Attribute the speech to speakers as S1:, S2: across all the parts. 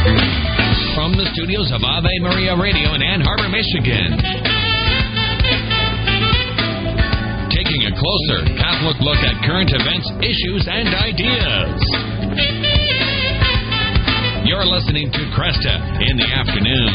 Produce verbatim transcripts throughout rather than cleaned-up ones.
S1: From the studios of Ave Maria Radio in Ann Arbor, Michigan. Taking a closer Catholic look at current events, issues, and ideas. You're listening to Cresta in the afternoon.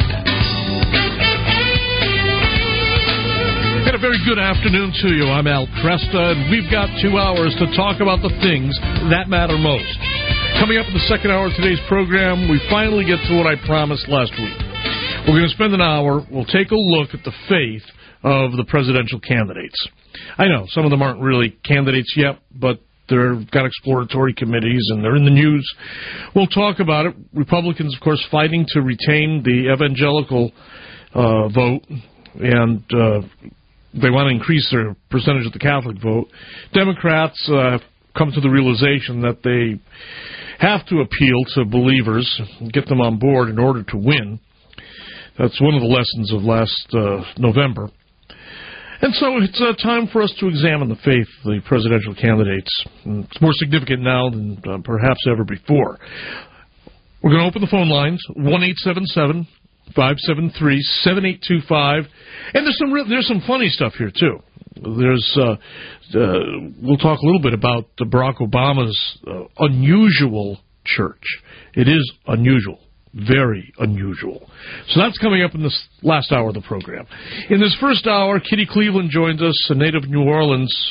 S2: And a very good afternoon to you. I'm Al Cresta, and we've got two hours to talk about the things that matter most. Coming up in the second hour of today's program, we finally get to what I promised last week. We're going to spend an hour. We'll take a look at the faith of the presidential candidates. I know some of them aren't really candidates yet, but they've got exploratory committees, and they're in the news. We'll talk about it. Republicans, of course, fighting to retain the evangelical uh, vote, and uh, they want to increase their percentage of the Catholic vote. Democrats uh, come to the realization that they have to appeal to believers and get them on board in order to win. That's one of the lessons of last uh, November. And so it's uh, time for us to examine the faith of the presidential candidates. And it's more significant now than uh, perhaps ever before. We're going to open the phone lines, one eight seven seven, five seven three, seven eight two five. And there's some re- there's some funny stuff here, too. There's uh, uh, we'll talk a little bit about Barack Obama's uh, unusual church. It is unusual. Very unusual. So that's coming up in this last hour of the program. In this first hour, Kitty Cleveland joins us, a native of New Orleans.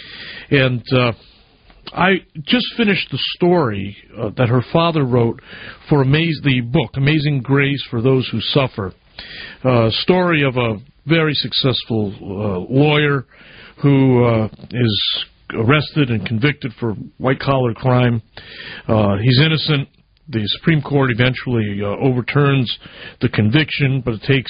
S2: And uh, I just finished the story uh, that her father wrote for Amaze, the book, Amazing Grace for Those Who Suffer. A uh, story of a very successful uh, lawyer who uh, is arrested and convicted for white-collar crime. Uh, he's innocent. The Supreme Court eventually uh, overturns the conviction, but it takes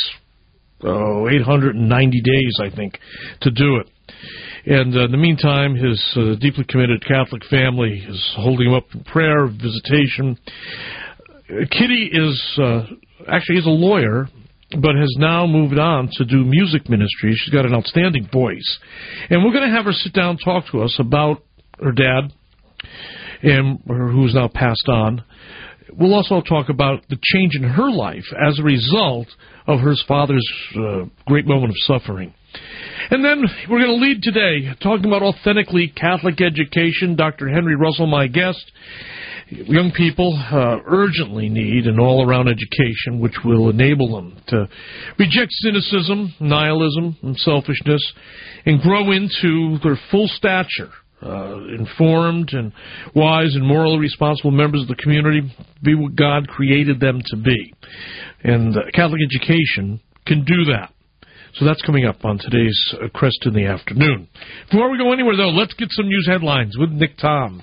S2: uh, eight hundred ninety days, I think, to do it. And uh, in the meantime, his uh, deeply committed Catholic family is holding him up in prayer, visitation. Uh, Kitty is uh, actually is a lawyer, but has now moved on to do music ministry. She's got an outstanding voice. And we're going to have her sit down and talk to us about her dad, and who's now passed on. We'll also talk about the change in her life as a result of her father's uh, great moment of suffering. And then we're going to lead today talking about authentically Catholic education. Doctor Henry Russell, my guest. Young people uh, urgently need an all-around education which will enable them to reject cynicism, nihilism, and selfishness and grow into their full stature. Uh, informed and wise and morally responsible members of the community, be what God created them to be. And uh, Catholic education can do that. So that's coming up on today's uh, Crest in the afternoon. Before we go anywhere, though, let's get some news headlines with Nick Tom.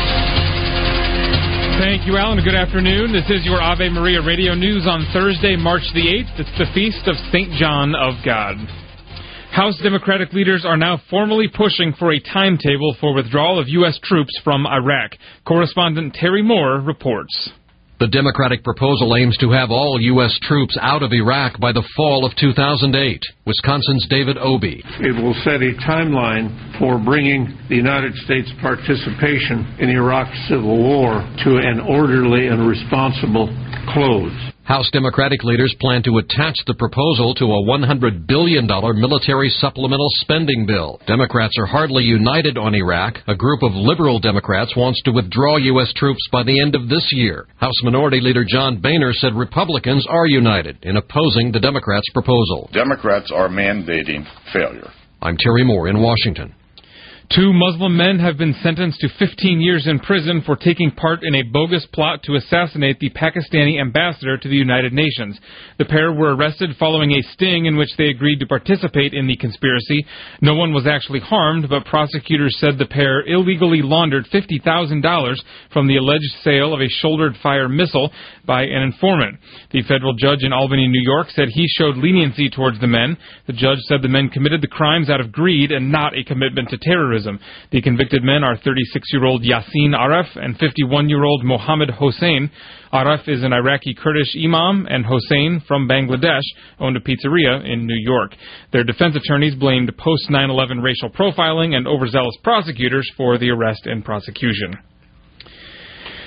S3: Thank you, Alan. Good afternoon. This is your Ave Maria Radio News on Thursday, March the eighth. It's the Feast of Saint John of God. House Democratic leaders are now formally pushing for a timetable for withdrawal of U S troops from Iraq. Correspondent Terry Moore reports.
S4: The Democratic proposal aims to have all U S troops out of Iraq by the fall of two thousand eight. Wisconsin's David Obey.
S5: It will set a timeline for bringing the United States' participation in Iraq's civil war to an orderly and responsible close.
S4: House Democratic leaders plan to attach the proposal to a one hundred billion dollars military supplemental spending bill. Democrats are hardly united on Iraq. A group of liberal Democrats wants to withdraw U S troops by the end of this year. House Minority Leader John Boehner said Republicans are united in opposing the Democrats' proposal.
S6: Democrats are mandating failure.
S4: I'm Terry Moore in Washington.
S3: Two Muslim men have been sentenced to fifteen years in prison for taking part in a bogus plot to assassinate the Pakistani ambassador to the United Nations. The pair were arrested following a sting in which they agreed to participate in the conspiracy. No one was actually harmed, but prosecutors said the pair illegally laundered fifty thousand dollars from the alleged sale of a shouldered-fire missile by an informant. The federal judge in Albany, New York, said he showed leniency towards the men. The judge said the men committed the crimes out of greed and not a commitment to terrorism. The convicted men are thirty-six-year-old Yassin Araf and fifty-one-year-old Mohammed Hossein. Araf is an Iraqi Kurdish imam, and Hossein, from Bangladesh, owned a pizzeria in New York. Their defense attorneys blamed post nine eleven racial profiling and overzealous prosecutors for the arrest and prosecution.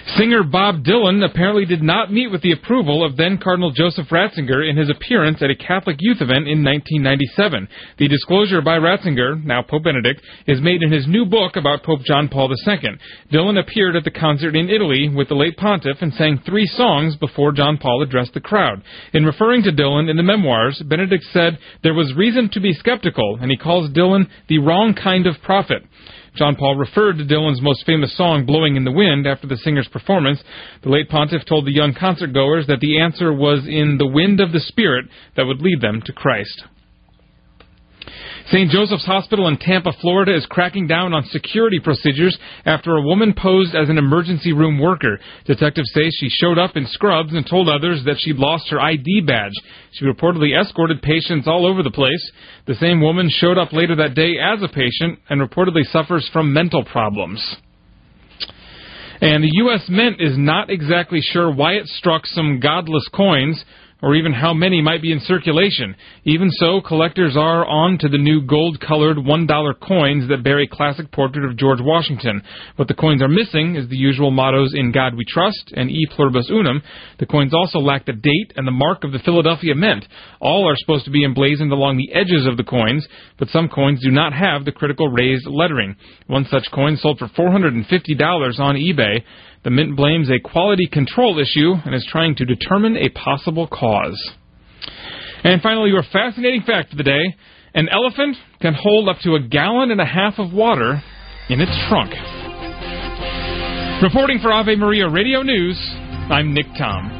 S3: Singer Bob Dylan apparently did not meet with the approval of then-Cardinal Joseph Ratzinger in his appearance at a Catholic youth event in nineteen ninety-seven. The disclosure by Ratzinger, now Pope Benedict, is made in his new book about Pope John Paul the Second. Dylan appeared at the concert in Italy with the late pontiff and sang three songs before John Paul addressed the crowd. In referring to Dylan in the memoirs, Benedict said there was reason to be skeptical, and he calls Dylan the wrong kind of prophet. John Paul referred to Dylan's most famous song, Blowing in the Wind, after the singer's performance. The late pontiff told the young concertgoers that the answer was in the wind of the Spirit that would lead them to Christ. Saint Joseph's Hospital in Tampa, Florida is cracking down on security procedures after a woman posed as an emergency room worker. Detectives say she showed up in scrubs and told others that she'd lost her I D badge. She reportedly escorted patients all over the place. The same woman showed up later that day as a patient and reportedly suffers from mental problems. And the U S Mint is not exactly sure why it struck some godless coins, or even how many might be in circulation. Even so, collectors are on to the new gold-colored one dollar coins that bear a classic portrait of George Washington. What the coins are missing is the usual mottos "In God We Trust" and "E Pluribus Unum." The coins also lack the date and the mark of the Philadelphia Mint. All are supposed to be emblazoned along the edges of the coins, but some coins do not have the critical raised lettering. One such coin sold for four hundred fifty dollars on eBay. The Mint blames a quality control issue and is trying to determine a possible cause. And finally, your fascinating fact of the day: an elephant can hold up to a gallon and a half of water in its trunk. Reporting for Ave Maria Radio News, I'm Nick Tom.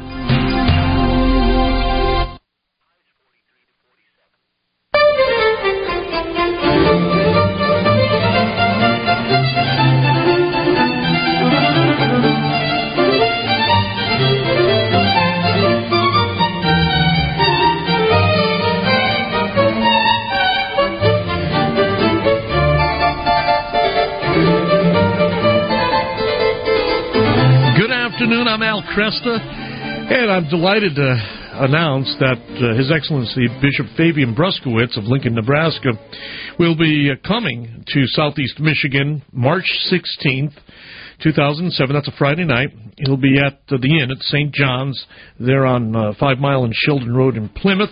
S2: I'm Al Cresta, and I'm delighted to announce that uh, His Excellency Bishop Fabian Bruskowitz of Lincoln, Nebraska, will be uh, coming to Southeast Michigan March sixteenth, two thousand seven. That's a Friday night. He'll be at uh, the Inn at Saint John's there on uh, Five Mile and Sheldon Road in Plymouth.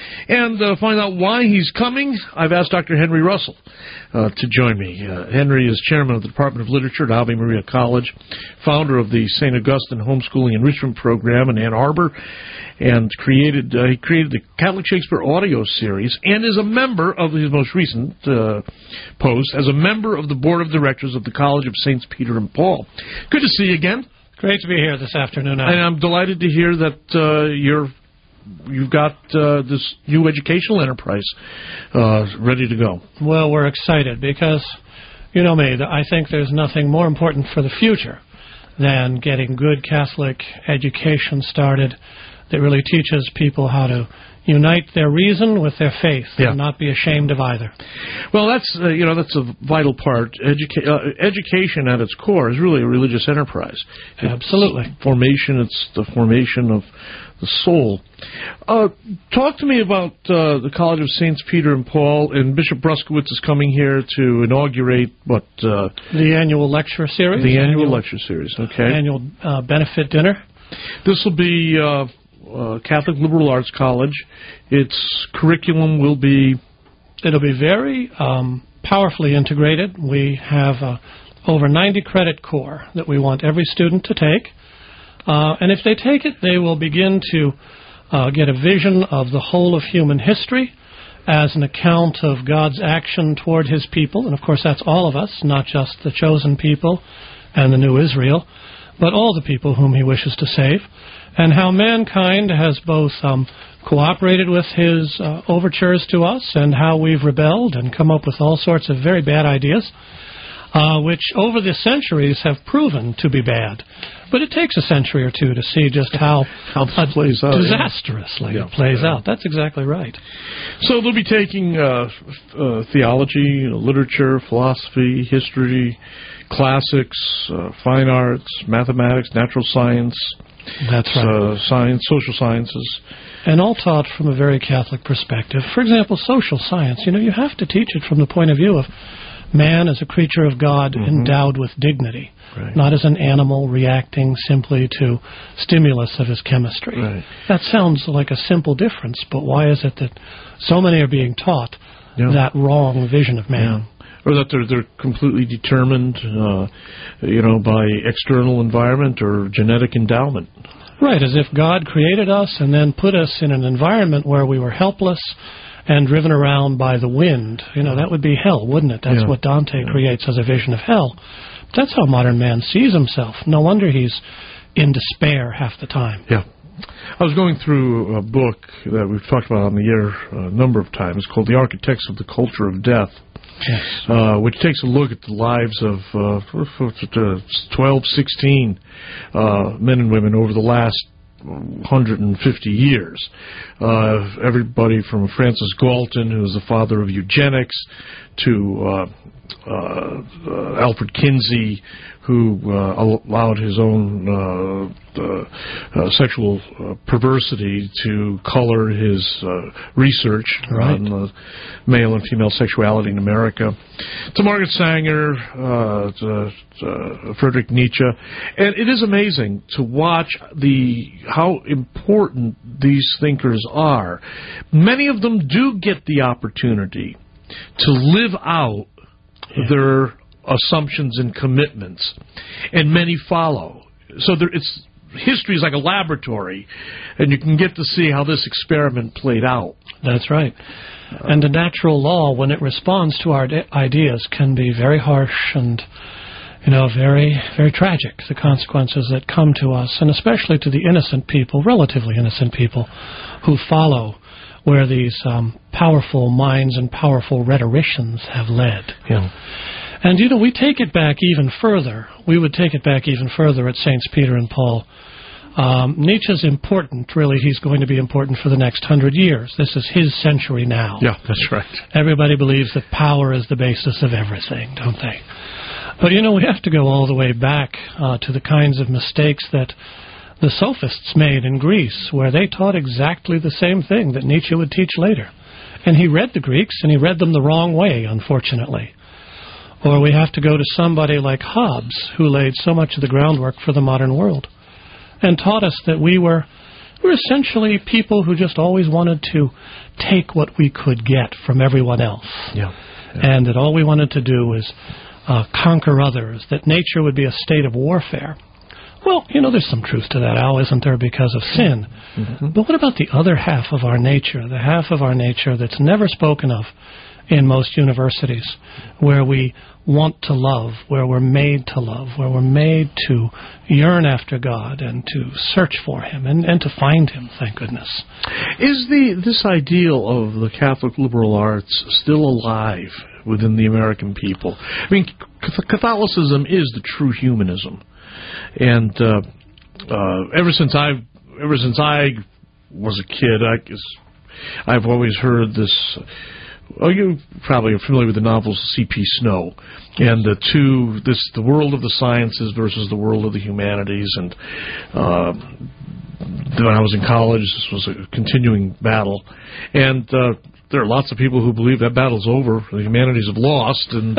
S2: And uh, find out why he's coming, I've asked Doctor Henry Russell uh, to join me. Uh, Henry is chairman of the Department of Literature at Ave Maria College, founder of the Saint Augustine Homeschooling Enrichment Program in Ann Arbor, and created uh, he created the Catholic Shakespeare audio series, and is a member of his most recent uh, post as a member of the board of directors of the College of Saints Peter and Paul. Good to see you again.
S7: Great to be here this afternoon.
S2: And I'm delighted to hear that uh, you're you've got uh, this new educational enterprise uh, ready to go.
S7: Well, we're excited because, you know me, I think there's nothing more important for the future than getting good Catholic education started that really teaches people how to unite their reason with their faith, yeah, and not be ashamed of either.
S2: Well, that's uh, you know that's a vital part. Educa- uh, education at its core is really a religious enterprise.
S7: Absolutely,
S2: it's formation. It's the formation of the soul. Uh, talk to me about uh, the College of Saints Peter and Paul, and Bishop Bruskowitz is coming here to inaugurate what uh,
S7: the annual lecture series.
S2: The annual, annual lecture series. Okay.
S7: Annual uh, benefit dinner.
S2: This will be. Uh, Uh, Catholic Liberal Arts College. Its curriculum will be...
S7: It'll be very um, powerfully integrated. We have uh, over ninety credit core that we want every student to take. Uh, and if they take it, they will begin to uh, get a vision of the whole of human history as an account of God's action toward His people. And, of course, that's all of us, not just the chosen people and the new Israel, but all the people whom He wishes to save. And how mankind has both um, cooperated with His uh, overtures to us, and how we've rebelled and come up with all sorts of very bad ideas, uh, which over the centuries have proven to be bad. But it takes a century or two to see just how,
S2: how it plays out,
S7: disastrously yeah. it plays yeah. out. That's exactly right.
S2: So they'll be taking uh, uh, theology, literature, philosophy, history, classics, uh, fine arts, mathematics, natural science.
S7: That's right.
S2: Uh, science, social sciences.
S7: And all taught from a very Catholic perspective. For example, social science. You know, you have to teach it from the point of view of Man is a creature of God
S2: Mm-hmm.
S7: endowed with dignity,
S2: Right.
S7: not as an animal reacting simply to stimulus of his chemistry.
S2: Right.
S7: That sounds like a simple difference, but why is it that so many are being taught
S2: Yeah.
S7: that wrong vision of man?
S2: Or that they're they're completely determined, uh, you know, by external environment or genetic endowment.
S7: Right, as if God created us and then put us in an environment where we were helpless and driven around by the wind. You know, that would be hell, wouldn't it? That's
S2: Yeah.
S7: what Dante
S2: Yeah.
S7: creates as a vision of hell. That's how modern man sees himself. No wonder he's in despair half the time.
S2: Yeah. I was going through a book that we've talked about on the air a number of times called The Architects of the Culture of Death,
S7: Yes.
S2: uh, which takes a look at the lives of uh, twelve, sixteen uh, men and women over the last one hundred fifty years. Uh, everybody from Francis Galton, who was the father of eugenics, to uh, uh, uh, Alfred Kinsey, who uh, allowed his own uh, uh, uh, sexual uh, perversity to color his uh, research
S7: Right.
S2: on uh, male and female sexuality in America, to Margaret Sanger, uh, to, to Friedrich Nietzsche. And it is amazing to watch the how important these thinkers are. Many of them do get the opportunity to live out
S7: Yeah.
S2: their assumptions and commitments, and many follow. So there, it's history is like a laboratory, and you can get to see how this experiment played out.
S7: That's right. And the natural law, when it responds to our de- ideas, can be very harsh and, you know, very, very tragic, the consequences that come to us, and especially to the innocent people, relatively innocent people, who follow where these um, powerful minds and powerful rhetoricians have led.
S2: Yeah.
S7: And, you know, we take it back even further. We would take it back even further at Saints Peter and Paul. Um, Nietzsche's important, really. He's going to be important for the next hundred years. This is his century now.
S2: Yeah, that's right.
S7: Everybody believes that power is the basis of everything, don't they? But, you know, we have to go all the way back uh, to the kinds of mistakes that the sophists made in Greece, where they taught exactly the same thing that Nietzsche would teach later. And he read the Greeks, and he read them the wrong way, unfortunately. Or we have to go to somebody like Hobbes, who laid so much of the groundwork for the modern world, and taught us that we were, we were essentially people who just always wanted to take what we could get from everyone else.
S2: Yeah.
S7: And that all we wanted to do was uh, conquer others, that nature would be a state of warfare. Well, you know, there's some truth to that, Al, isn't there, because of sin.
S2: Mm-hmm.
S7: But what about the other half of our nature, the half of our nature that's never spoken of in most universities, where we want to love, where we're made to love, where we're made to yearn after God and to search for Him and, and to find Him, thank goodness.
S2: Is the this ideal of the Catholic liberal arts still alive within the American people? I mean, Catholicism is the true humanism. And uh, uh, ever since I, ever since I was a kid, I guess I've always heard this. Oh, you probably are familiar with the novels C P Snow, and the two, this the world of the sciences versus the world of the humanities. And uh, when I was in college, this was a continuing battle, and uh, there are lots of people who believe that battle's over. The humanities have lost, and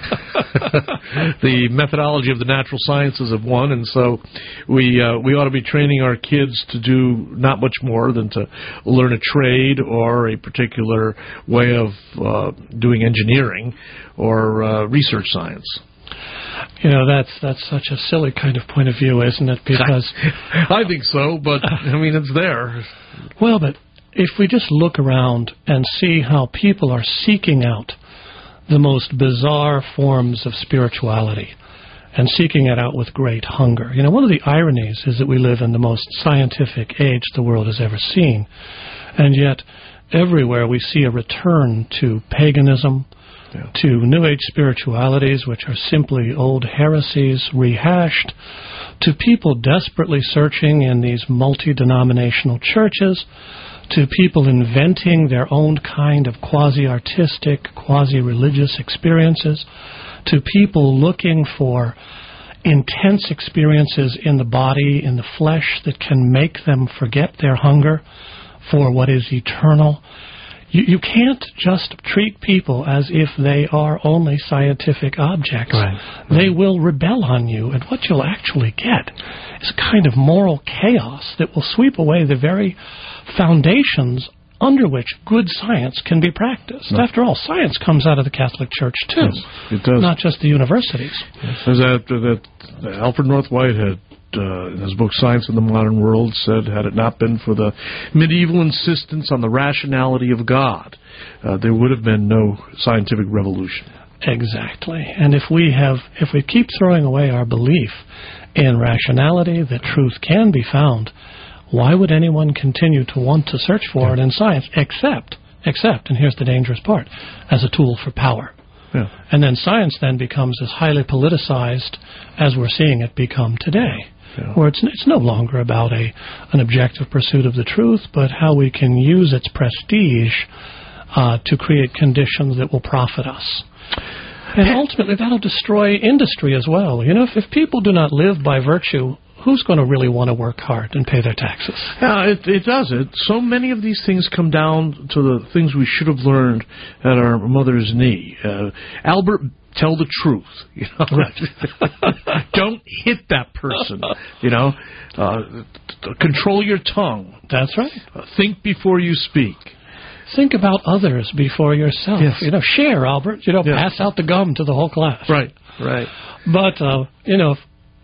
S2: the methodology of the natural sciences have won. And so we uh, we ought to be training our kids to do not much more than to learn a trade or a particular way of uh, doing engineering or uh, research science.
S7: You know, that's that's such a silly kind of point of view, isn't it? Because
S2: I think so, but I mean, it's there.
S7: Well, but if we just look around and see how people are seeking out the most bizarre forms of spirituality and seeking it out with great hunger. You know, one of the ironies is that we live in the most scientific age the world has ever seen, and yet everywhere we see a return to paganism, yeah. to New Age spiritualities, which are simply old heresies rehashed, to people desperately searching in these multi-denominational churches, to people inventing their own kind of quasi-artistic, quasi-religious experiences, to people looking for intense experiences in the body, in the flesh, that can make them forget their hunger for what is eternal. you, you can't just treat people as if they are only scientific objects.
S2: Right.
S7: They will rebel on you, and what you'll actually get is a kind of moral chaos that will sweep away the very foundations under which good science can be practiced.
S2: No.
S7: After all, science comes out of the Catholic Church, too.
S2: Yes, it does.
S7: Not just the universities.
S2: Yes. As that, that Alfred North Whitehead, uh, in his book Science in the Modern World, said, had it not been for the medieval insistence on the rationality of God, uh, there would have been no scientific revolution.
S7: Exactly. And if we have, if we keep throwing away our belief in rationality, that truth can be found, why would anyone continue to want to search for it in science, except, except, and here's the dangerous part, as a tool for power?
S2: Yeah.
S7: And then science then becomes as highly politicized as we're seeing it become today,
S2: yeah.
S7: where it's it's no longer about a an objective pursuit of the truth, but how we can use its prestige uh, to create conditions that will profit us. And ultimately, that'll destroy industry as well. You know, if, if people do not live by virtue, who's going to really want to work hard and pay their taxes?
S2: Yeah, it, it does. It. So many of these things come down to the things we should have learned at our mother's knee. Uh, Albert, tell the truth. You know? Right. Don't hit that person. You know, uh, control your tongue.
S7: That's right.
S2: Uh, think before you speak.
S7: Think about others before yourself.
S2: Yes.
S7: You know, share, Albert. You know,
S2: yes.
S7: pass out the gum to the whole class.
S2: Right. Right.
S7: But uh, you know,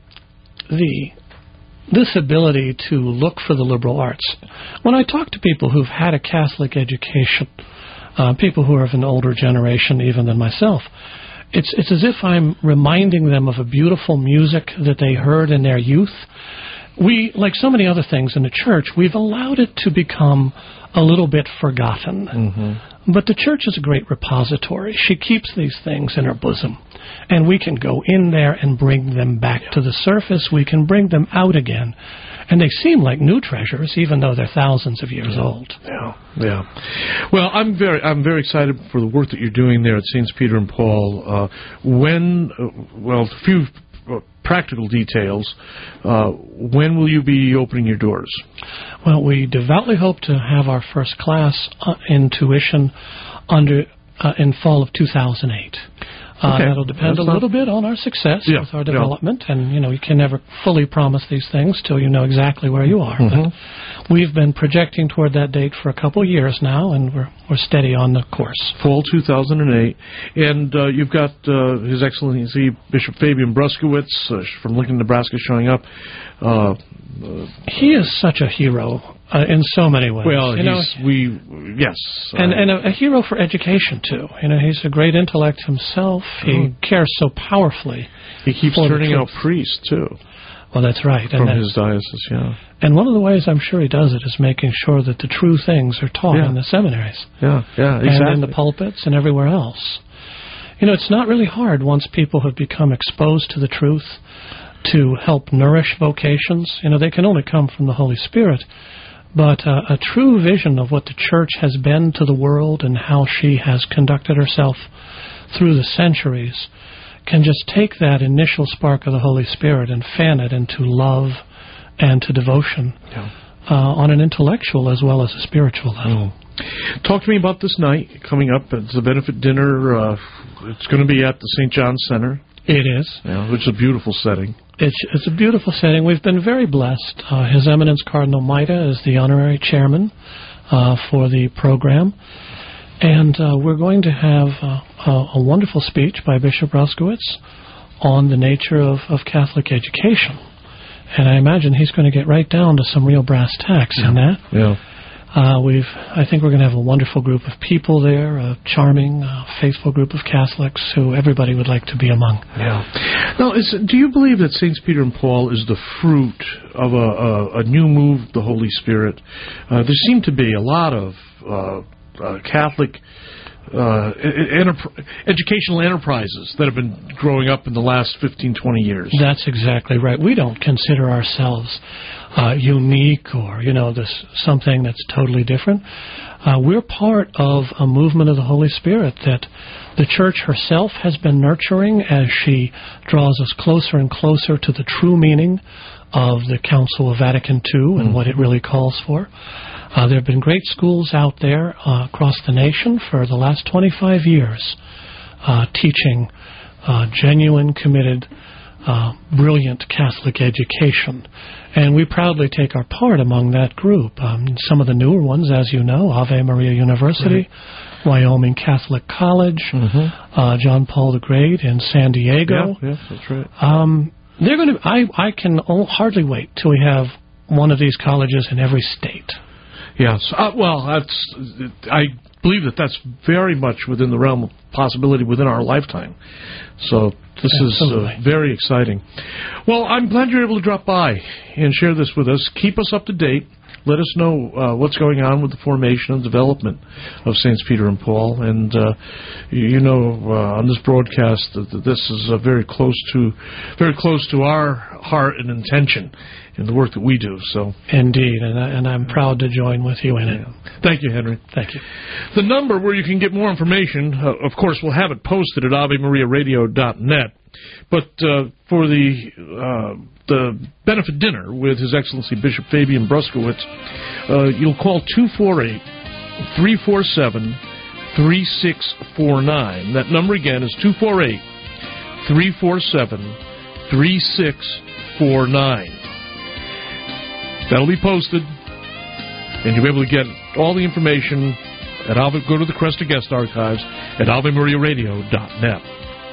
S7: the this ability to look for the liberal arts. When I talk to people who've had a Catholic education, uh, people who are of an older generation even than myself, it's it's as if I'm reminding them of a beautiful music that they heard in their youth. We, like so many other things in the church, we've allowed it to become a little bit forgotten.
S2: Mm-hmm.
S7: But the church is a great repository. She keeps these things in her bosom. And we can go in there and bring them back to the surface. We can bring them out again. And they seem like new treasures, even though they're thousands of years
S2: yeah.
S7: old.
S2: Yeah, yeah. Well, I'm very, I'm very excited for the work that you're doing there at Saints Peter and Paul. Uh, when, uh, well, a few uh, practical details. Uh, when will you be opening your doors?
S7: Well, we devoutly hope to have our first class uh, in tuition under uh, in fall of two thousand eight. Uh,
S2: okay.
S7: That'll depend
S2: That's
S7: a little bit on our success
S2: yeah.
S7: with our development, yeah. and you know you can never fully promise these things till you know exactly where you are.
S2: Mm-hmm.
S7: But we've been projecting toward that date for a couple of years now, and we're we're steady on the course.
S2: Fall two thousand eight, and uh, you've got uh, His Excellency Bishop Fabian Bruskowitz uh, from Lincoln, Nebraska, showing up. Uh, uh,
S7: he is such a hero uh, in so many ways.
S2: Well,
S7: you
S2: he's,
S7: know,
S2: we yes,
S7: and
S2: uh,
S7: and a, a hero for education too. You know, he's a great intellect himself. He
S2: mm-hmm.
S7: cares so powerfully.
S2: He keeps turning out priests too.
S7: Well, that's right.
S2: From
S7: and
S2: his diocese, yeah.
S7: And one of the ways I'm sure he does it is making sure that the true things are taught
S2: yeah.
S7: in the seminaries.
S2: Yeah, yeah, exactly.
S7: And in the pulpits and everywhere else. You know, it's not really hard once people have become exposed to the truth to help nourish vocations. You know, they can only come from the Holy Spirit. But uh, a true vision of what the Church has been to the world and how she has conducted herself through the centuries can just take that initial spark of the Holy Spirit and fan it into love and to devotion
S2: yeah.
S7: uh, on an intellectual as well as a spiritual level.
S2: Mm. Talk to me about this night coming up. It's a benefit dinner. Uh, it's going to be at the Saint John's Center.
S7: It is.
S2: Yeah, which is a beautiful setting.
S7: It's, it's a beautiful setting. We've been very blessed. Uh, His Eminence Cardinal Maida is the honorary chairman uh, for the program. And uh, we're going to have uh, a, a wonderful speech by Bishop Bruskowitz on the nature of, of Catholic education. And I imagine he's going to get right down to some real brass tacks
S2: yeah.
S7: in that.
S2: Yeah.
S7: Uh, we've, I think we're going to have a wonderful group of people there, a charming, uh, faithful group of Catholics who everybody would like to be among.
S2: Yeah. Now, is, do you believe that Saints Peter and Paul is the fruit of a, a, a new move of the Holy Spirit? Uh, there seem to be a lot of uh, uh, Catholic uh, enter- educational enterprises that have been growing up in the last fifteen, twenty years.
S7: That's exactly right. We don't consider ourselves uh, unique or, you know, this something that's totally different. Uh, we're part of a movement of the Holy Spirit that the Church herself has been nurturing as she draws us closer and closer to the true meaning of the Council of Vatican Two and mm. what it really calls for. Uh, there have been great schools out there uh, across the nation for the last twenty-five years uh, teaching uh, genuine, committed, uh, brilliant Catholic education. And we proudly take our part among that group. Um, some of the newer ones, as you know, Ave Maria University, right. Wyoming Catholic College, mm-hmm. uh, John Paul the Great in San Diego.
S2: Yeah, yeah, that's right.
S7: Um, they're going to. I I can hardly wait till we have one of these colleges in every state.
S2: Yes. Uh, well, that's. I believe that that's very much within the realm of possibility within our lifetime. So this Absolutely. is uh, very exciting. Well, I'm glad you're able to drop by and share this with us. Keep us up to date. Let us know uh, what's going on with the formation and development of Saints Peter and Paul. And uh, you, you know, uh, on this broadcast, that, that this is uh, very close to, very close to our heart and intention in the work that we do. So,
S7: indeed, and, I, and I'm proud to join with you in it.
S2: Thank you, Henry.
S7: Thank you.
S2: The number where you can get more information, uh, of course, we'll have it posted at ave maria radio dot net. But uh, for the uh, the benefit dinner with His Excellency Bishop Fabian Bruskowitz, uh, you'll call two four eight, three four seven, three six four nine. That number again is two four eight, three four seven, three six four nine. That'll be posted, and you'll be able to get all the information at Ave, go to the Cresta Guest Archives at ave maria radio dot net.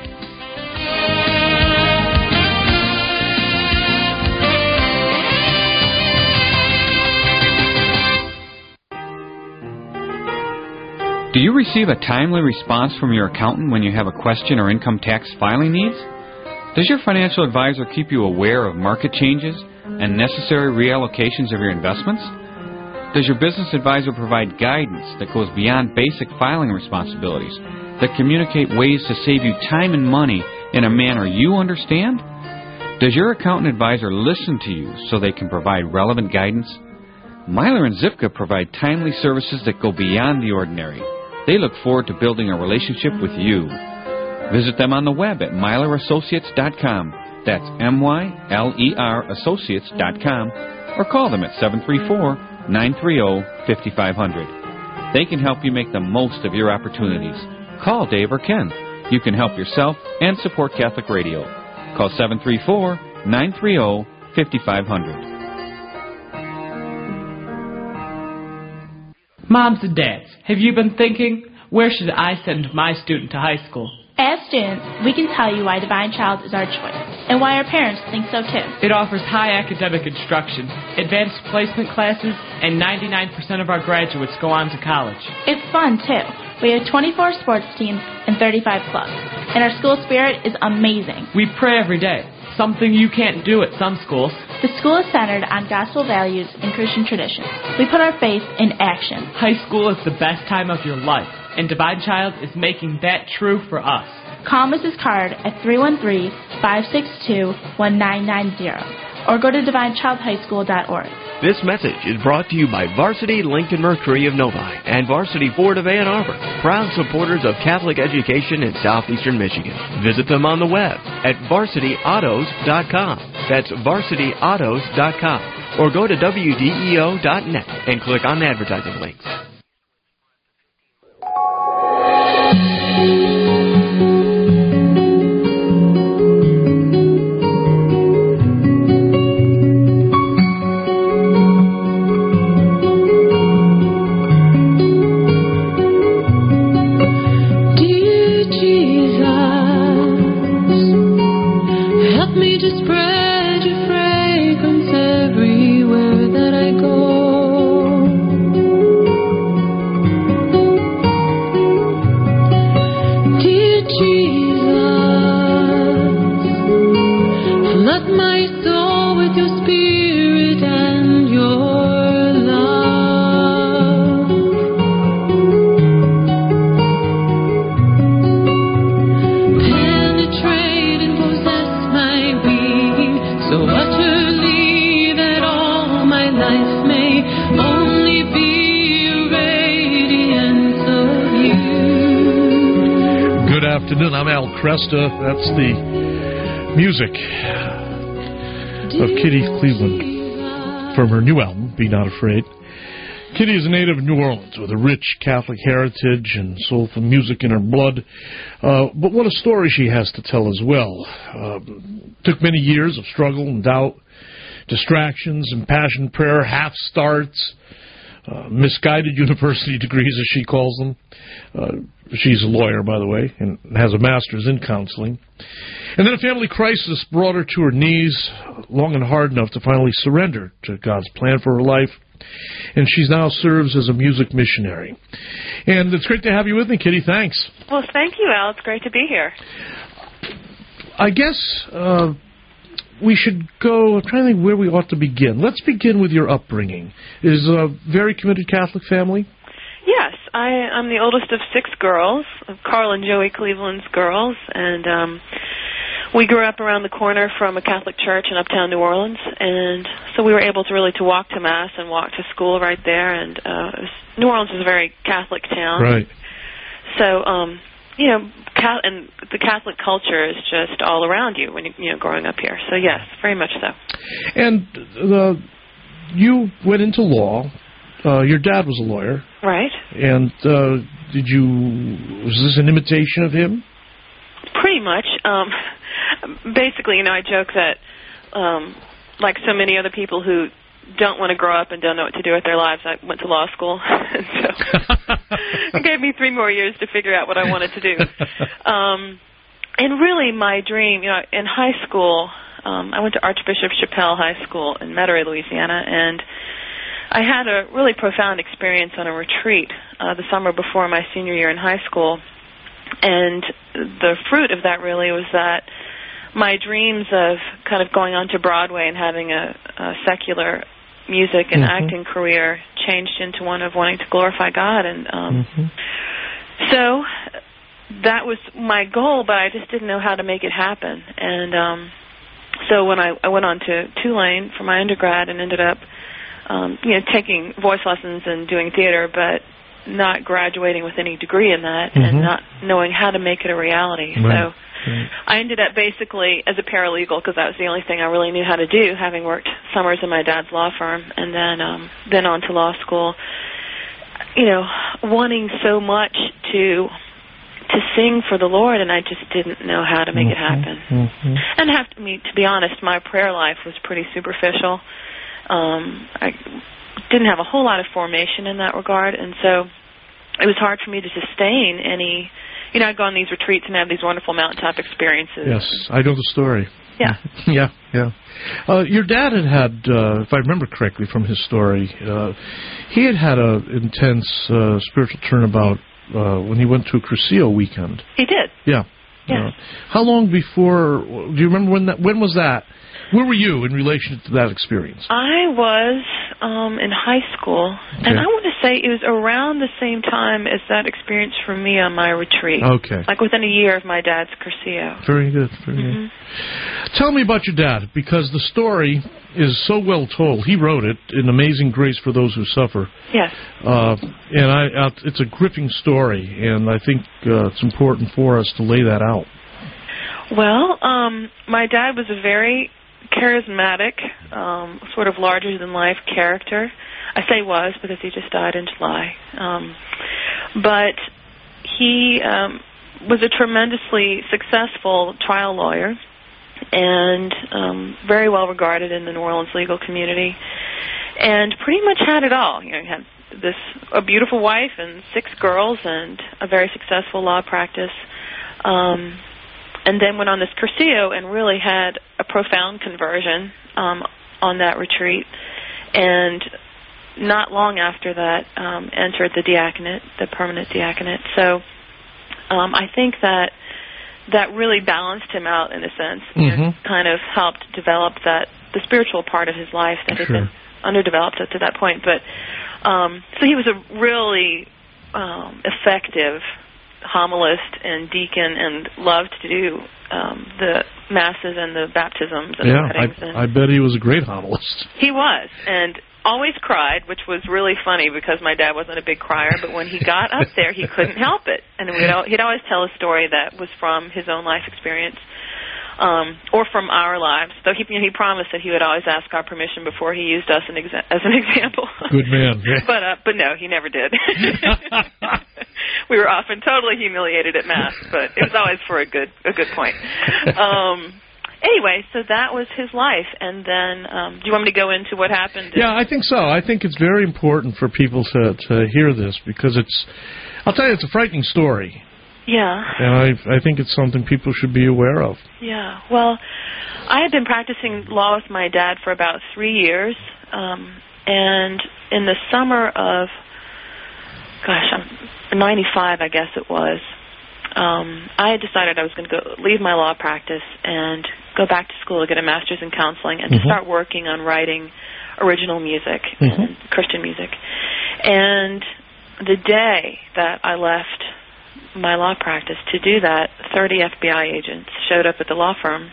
S8: Do you receive a timely response from your accountant when you have a question or income tax filing needs? Does your financial advisor keep you aware of market changes and necessary reallocations of your investments? Does your business advisor provide guidance that goes beyond basic filing responsibilities, that communicate ways to save you time and money in a manner you understand? Does your accountant advisor listen to you so they can provide relevant guidance? Myler and Zipka provide timely services that go beyond the ordinary. They look forward to building a relationship with you. Visit them on the web at myler associates dot com. That's M Y L E R associates dot com. Or call them at seven three four, nine three zero, five five zero zero. They can help you make the most of your opportunities. Call Dave or Ken. You can help yourself and support Catholic Radio. Call seven three four, nine three zero, five five zero zero.
S9: Moms and dads, have you been thinking, where should I send my student to high school?
S10: As students, we can tell you why Divine Child is our choice, and why our parents think so too.
S9: It offers high academic instruction, advanced placement classes, and ninety-nine percent of our graduates go on to college.
S10: It's fun too. We have twenty-four sports teams and thirty-five clubs, and our school spirit is amazing.
S9: We pray every day, something you can't do at some schools.
S10: The school is centered on gospel values and Christian traditions. We put our faith in action.
S9: High school is the best time of your life, and Divine Child is making that true for us.
S10: Call Missus Card at three one three, five six two, one nine nine zero or go to divine child high school dot org.
S11: This message is brought to you by Varsity Lincoln Mercury of Novi and Varsity Ford of Ann Arbor, proud supporters of Catholic education in southeastern Michigan. Visit them on the web at varsity autos dot com. That's varsity autos dot com. Or go to W D E O dot net and click on advertising links.
S2: Cresta, that's the music of Kitty Cleveland from her new album, Be Not Afraid. Kitty is a native of New Orleans with a rich Catholic heritage and soulful music in her blood. Uh, but what a story she has to tell as well. Um, took many years of struggle and doubt, distractions, impassioned prayer, half starts, uh, misguided university degrees, as she calls them. Uh, she's a lawyer, by the way, and has a master's in counseling. And then a family crisis brought her to her knees long and hard enough to finally surrender to God's plan for her life. And she now serves as a music missionary. And it's great to have you with me, Kitty. Thanks.
S12: Well, thank you, Al. It's great to be here.
S2: I guess uh, we should go, I'm trying to think where we ought to begin. Let's begin with your upbringing. Is a very committed Catholic family?
S12: Yes. I, I'm the oldest of six girls, of Carl and Joey Cleveland's girls, and um, we grew up around the corner from a Catholic church in uptown New Orleans, and so we were able to really to walk to Mass and walk to school right there, and uh, it was, New Orleans is a very Catholic town.
S2: Right.
S12: So, um, you know, Ca- and the Catholic culture is just all around you when you, you know, growing up here. So, yes, very much so.
S2: And uh, you went into law. Uh, your dad was a lawyer.
S12: Right.
S2: And uh, did you, was this an imitation of him?
S12: Pretty much. Um, basically, you know, I joke that, um, like so many other people who don't want to grow up and don't know what to do with their lives, I went to law school. And so it gave me three more years to figure out what I wanted to do. Um, and really, my dream, you know, in high school, um, I went to Archbishop Chappelle High School in Metairie, Louisiana, and I had a really profound experience on a retreat uh, the summer before my senior year in high school. And the fruit of that really was that my dreams of kind of going on to Broadway and having a, a secular music and mm-hmm. acting career changed into one of wanting to glorify God. And um, mm-hmm. so that was my goal, but I just didn't know how to make it happen. And um, so when I, I went on to Tulane for my undergrad and ended up um, you know, taking voice lessons and doing theater, but not graduating with any degree in that mm-hmm. and not knowing how to make it a reality. Right. So right. I ended up basically as a paralegal because that was the only thing I really knew how to do, having worked summers in my dad's law firm, and then um, then on to law school, you know, wanting so much to to sing for the Lord, and I just didn't know how to make mm-hmm. it happen. Mm-hmm. And have to, I mean, to be honest, my prayer life was pretty superficial. Um, I didn't have a whole lot of formation in that regard, and so it was hard for me to sustain any, you know, I'd go on these retreats and have these wonderful mountaintop experiences.
S2: Yes, I know the story.
S12: Yeah.
S2: yeah, yeah. Uh, your dad had had, uh, if I remember correctly from his story, uh, he had had an intense uh, spiritual turnabout uh, when he went to a Cursillo weekend.
S12: He did.
S2: Yeah.
S12: Yeah.
S2: Uh, how long before, do you remember when that, when was that? Where were you in relation to that experience?
S12: I was um, in high school, okay. and I want to say it was around the same time as that experience for me on my retreat.
S2: Okay.
S12: Like within a year of my dad's Cursillo.
S2: Very good, very mm-hmm. good. Tell me about your dad, because the story is so well told. He wrote it, An Amazing Grace for Those Who Suffer.
S12: Yes.
S2: Uh, and I, uh, it's a gripping story, and I think uh, it's important for us to lay that out.
S12: Well, um, my dad was a very charismatic, um, sort of larger-than-life character. I say was because he just died in July. Um, but he um, was a tremendously successful trial lawyer and um, very well regarded in the New Orleans legal community, and pretty much had it all. You know, he had this a beautiful wife and six girls and a very successful law practice. Um, And then went on this Cursillo and really had a profound conversion um, on that retreat. And not long after that, um, entered the diaconate, the permanent diaconate. So um, I think that that really balanced him out in a sense.
S2: Mm-hmm.
S12: And kind of helped develop that the spiritual part of his life that
S2: sure.
S12: had been underdeveloped up to that point. But um, so he was a really um, effective homilist and deacon and loved to do um, the masses and the baptisms and
S2: yeah,
S12: the weddings.
S2: I,
S12: and
S2: I bet he was a great homilist.
S12: He was, and always cried, which was really funny because my dad wasn't a big crier, but when he got up there, he couldn't help it. And we'd, he'd always tell a story that was from his own life experience. um, or from our lives. Though he, you know, he promised that he would always ask our permission before he used us an exa- as an example.
S2: Good man.
S12: but uh, but no, he never did. We were often totally humiliated at Mass, but it was always for a good a good point. Um, anyway, so that was his life. And then, um, do you want me to go into what happened?
S2: Yeah, I think so. I think it's very important for people to, to hear this because it's, I'll tell you, it's a frightening story.
S12: Yeah.
S2: And I, I think it's something people should be aware of.
S12: Yeah. Well, I had been practicing law with my dad for about three years. Um, and in the summer of, gosh, I'm ninety-five, I guess it was, um, I had decided I was going to go leave my law practice and go back to school to get a master's in counseling and mm-hmm. to start working on writing original music,
S2: mm-hmm.
S12: and Christian music. And the day that I left my law practice to do that, thirty F B I agents showed up at the law firm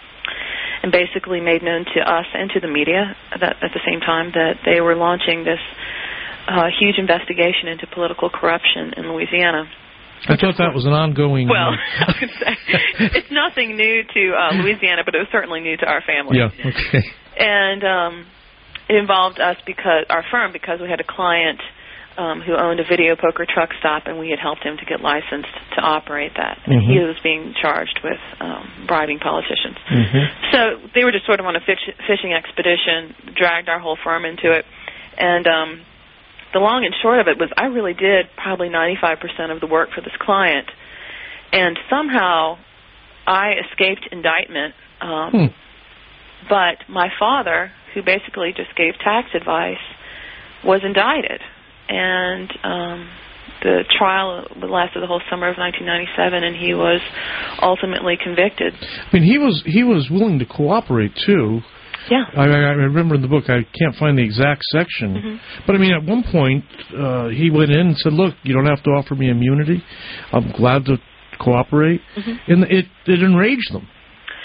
S12: and basically made known to us and to the media that at the same time that they were launching this uh, huge investigation into political corruption in Louisiana.
S2: I thought that was an ongoing...
S12: Well, I was going to say, it's nothing new to uh, Louisiana, but it was certainly new to our family.
S2: Yeah, okay.
S12: And um, it involved us, because our firm, because we had a client um, who owned a video poker truck stop, and we had helped him to get licensed to operate that. And
S2: mm-hmm.
S12: he was being charged with um, bribing politicians.
S2: Mm-hmm.
S12: So they were just sort of on a fish, fishing expedition, dragged our whole firm into it, and... Um, the long and short of it was I really did probably ninety-five percent of the work for this client, and somehow I escaped indictment. Um,
S2: hmm.
S12: But my father, who basically just gave tax advice, was indicted. And um, the trial lasted the whole summer of nineteen ninety-seven, and he was ultimately convicted.
S2: I mean, he was he was willing to cooperate, too.
S12: Yeah.
S2: I, I remember in the book, I can't find the exact section,
S12: mm-hmm.
S2: but I mean, at one point, uh, he went in and said, look, you don't have to offer me immunity. I'm glad to cooperate.
S12: Mm-hmm.
S2: And it, it enraged them.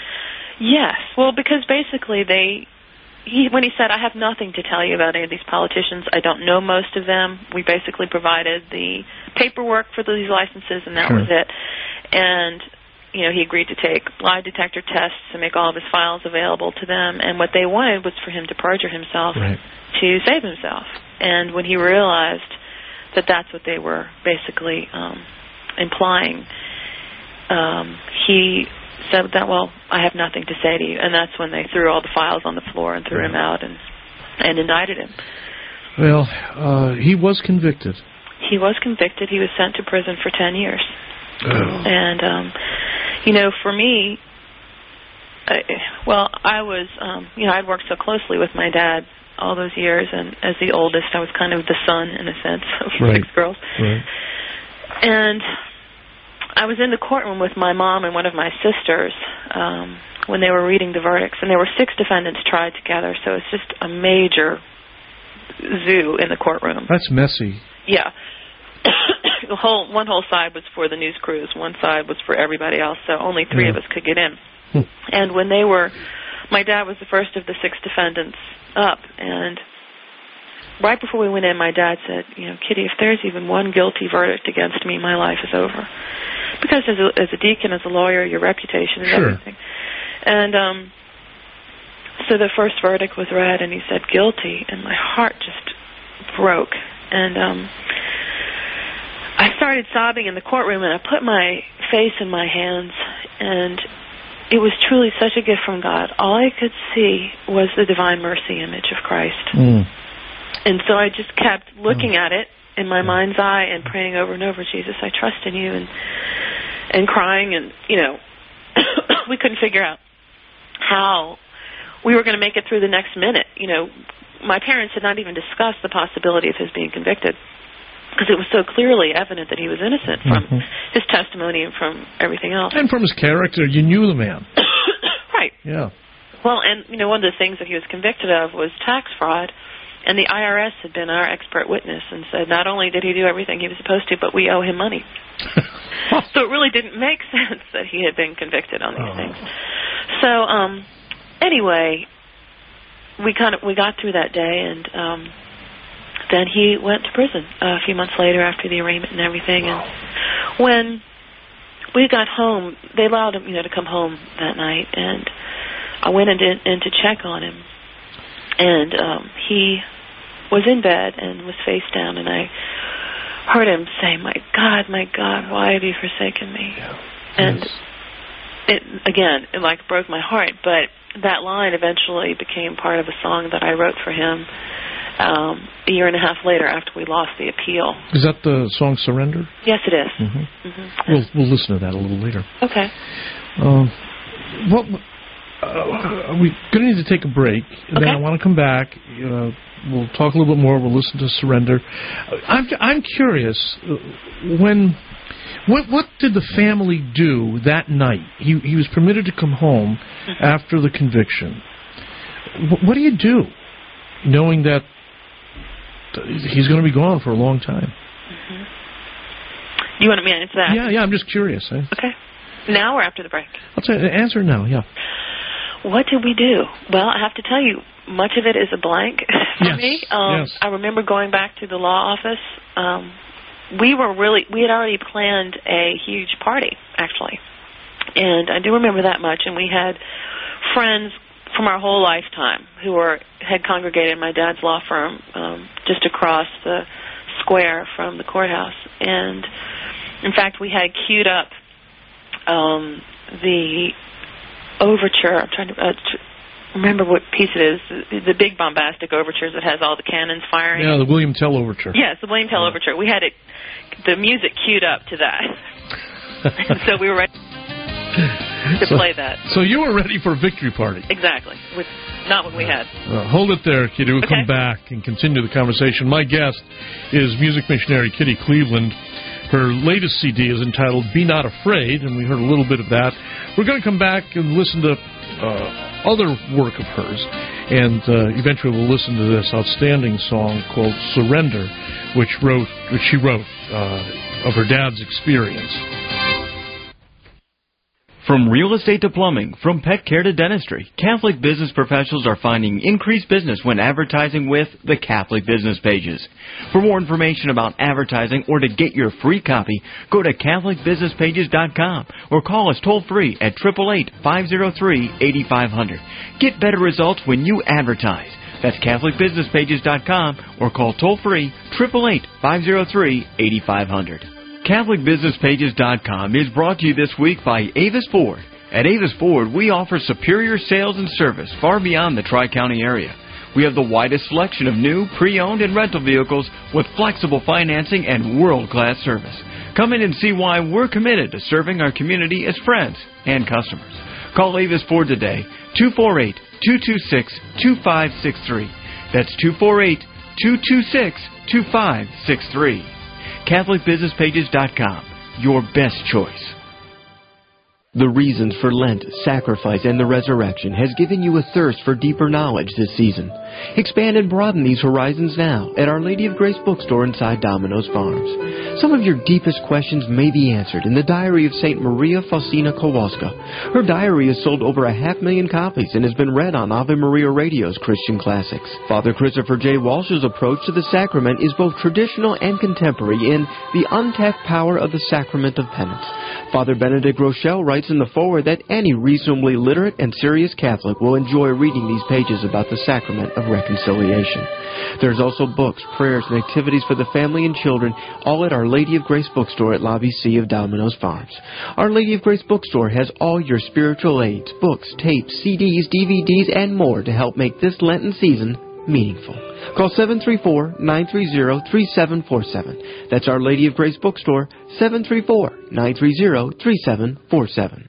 S12: Yes. Well, because basically they, he, when he said, I have nothing to tell you about any of these politicians, I don't know most of them, we basically provided the paperwork for these licenses, and that
S2: sure.
S12: was it. And... you know, he agreed to take lie detector tests and make all of his files available to them. And what they wanted was for him to perjure himself
S2: right.
S12: to save himself. And when he realized that that's what they were basically um, implying, um, he said that, well, I have nothing to say to you. And that's when they threw all the files on the floor and threw
S2: right.
S12: him out and, and indicted him.
S2: Well, uh, he was convicted.
S12: He was convicted. He was sent to prison for ten years.
S2: Oh.
S12: And, um, you know, for me, I, well, I was, um, you know, I'd worked so closely with my dad all those years, and as the oldest, I was kind of the son, in a sense, of
S2: right.
S12: six girls.
S2: Right.
S12: And I was in the courtroom with my mom and one of my sisters um, when they were reading the verdicts, and there were six defendants tried together, so it's just a major zoo in the courtroom.
S2: That's messy.
S12: Yeah. The whole one whole side was for the news crews, one side was for everybody else, so only three
S2: yeah.
S12: of us could get in.
S2: Hmm.
S12: And when they were, my dad was the first of the six defendants up, and right before we went in, my dad said, you know, Kitty, if there's even one guilty verdict against me, my life is over. Because as a, as a deacon, as a lawyer, your reputation is
S2: sure.
S12: everything. And um, so the first verdict was read, and he said guilty, and my heart just broke. And um, I started sobbing in the courtroom, and I put my face in my hands, and it was truly such a gift from God. All I could see was the divine mercy image of Christ.
S2: Mm.
S12: And so I just kept looking mm. at it in my mind's eye and praying over and over, Jesus, I trust in you, and and crying, and, you know, we couldn't figure out how we were going to make it through the next minute. You know, my parents had not even discussed the possibility of his being convicted, because it was so clearly evident that he was innocent from
S2: mm-hmm.
S12: his testimony and from everything else.
S2: And from his character, you knew the man.
S12: Right.
S2: Yeah.
S12: Well, and, you know, one of the things that he was convicted of was tax fraud, and the I R S had been our expert witness and said not only did he do everything he was supposed to, but we owe him money. So it really didn't make sense that he had been convicted on these
S2: oh.
S12: things. So, um, anyway, we kind of we got through that day, and um, then he went to prison uh, a few months later after the arraignment and everything. And when we got home. They allowed him, you know, to come home that night, and I went in, in to check on him, and um, he was in bed and was face down, and I heard him say, "My God, my God, why have you forsaken me?" Yeah. And yes. it again, it like broke my heart. But that line eventually became part of a song that I wrote for him um, a year and a half later after we lost the appeal.
S2: Is that the song "Surrender"?
S12: Yes, it is.
S2: Mm-hmm. Mm-hmm. We'll we'll listen to that a little later.
S12: Okay.
S2: Um, what? Uh, we're going to need to take a break, and
S12: okay.
S2: then I want to come back. Uh, we'll talk a little bit more. We'll listen to "Surrender." I'm I'm curious when. What what did the family do that night? He he was permitted to come home mm-hmm. after the conviction. What, what do you do, knowing that he's going to be gone for a long time?
S12: Mm-hmm. You want me to answer that?
S2: Yeah, yeah. I'm just curious. Eh?
S12: Okay. Now or after the break?
S2: I'll say answer now. Yeah.
S12: What did we do? Well, I have to tell you, much of it is a blank for
S2: yes.
S12: me. Um,
S2: yes.
S12: I remember going back to the law office. Um, we were really, we had already planned a huge party, actually. And I do remember that much. And we had friends from our whole lifetime who were had congregated in my dad's law firm um, just across the square from the courthouse. And, in fact, we had queued up um, the overture. I'm trying to uh, tr- remember what piece it is. The, the big bombastic overtures that has all the cannons firing.
S2: Yeah, the William Tell overture.
S12: Yes, the William Tell yeah. overture. We had it, the music queued up to that. And so we were ready to
S2: so,
S12: play that.
S2: So you were ready for a victory party.
S12: Exactly. With not what we had.
S2: Uh, hold it there, Kitty. We'll
S12: okay.
S2: come back and continue the conversation. My guest is music missionary Kitty Cleveland. Her latest C D is entitled Be Not Afraid, and we heard a little bit of that. We're going to come back and listen to uh, other work of hers, and uh, eventually we'll listen to this outstanding song called Surrender, which wrote, which she wrote uh, of her dad's experience.
S11: From real estate to plumbing, from pet care to dentistry, Catholic business professionals are finding increased business when advertising with the Catholic Business Pages. For more information about advertising or to get your free copy, go to Catholic Business Pages dot com or call us toll-free at eight eight eight, five oh three, eight five zero zero. Get better results when you advertise. That's Catholic Business Pages dot com or call toll-free eight eight eight, five oh three, eight five zero zero. Catholic Business Pages dot com is brought to you this week by Avis Ford. At Avis Ford, we offer superior sales and service far beyond the Tri-County area. We have the widest selection of new, pre-owned, and rental vehicles with flexible financing and world-class service. Come in and see why we're committed to serving our community as friends and customers. Call Avis Ford today, two four eight, two two six, two five six three. That's two four eight, two two six, two five six three. Catholic Business Pages dot com, your best choice. The reasons for Lent, sacrifice, and the resurrection has given you a thirst for deeper knowledge this season. Expand and broaden these horizons now at Our Lady of Grace bookstore inside Domino's Farms. Some of your deepest questions may be answered in the diary of Saint Maria Faustina Kowalska. Her diary has sold over a half million copies and has been read on Ave Maria Radio's Christian Classics. Father Christopher J. Walsh's approach to the sacrament is both traditional and contemporary in The Untapped Power of the Sacrament of Penance. Father Benedict Rochelle writes in the foreword that any reasonably literate and serious Catholic will enjoy reading these pages about the sacrament of reconciliation. There's also books, prayers, and activities for the family and children, all at Our Lady of Grace bookstore at Lobby C of Domino's Farms. Our Lady of Grace bookstore has all your spiritual aids, books, tapes, C Ds, D V Ds, and more to help make this Lenten season meaningful. Call seven three four, nine three zero, three seven four seven. That's Our Lady of Grace bookstore, seven three four, nine three zero, three seven four seven.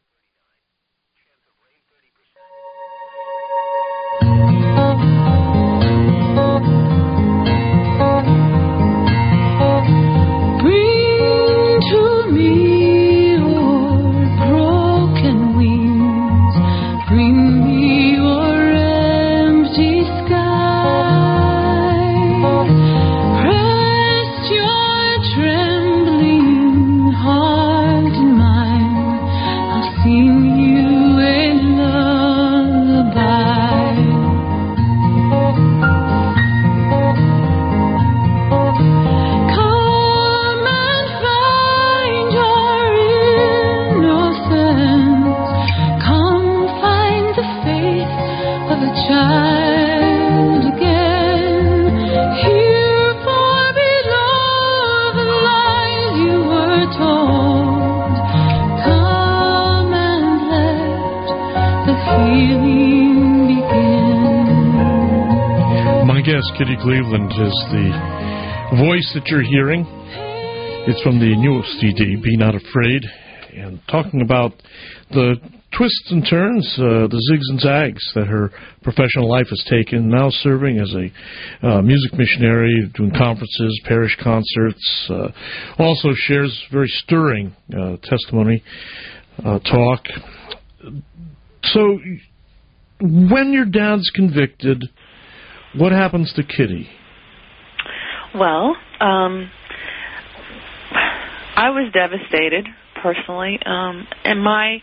S13: See
S2: Yes, Kitty Cleveland is the voice that you're hearing. It's from the newest C D, Be Not Afraid, and talking about the twists and turns, uh, the zigs and zags that her professional life has taken, now serving as a uh, music missionary, doing conferences, parish concerts, uh, also shares very stirring uh, testimony, uh, talk. So, when your dad's convicted, what happens to Kitty?
S12: Well, um, I was devastated, personally, um, and my...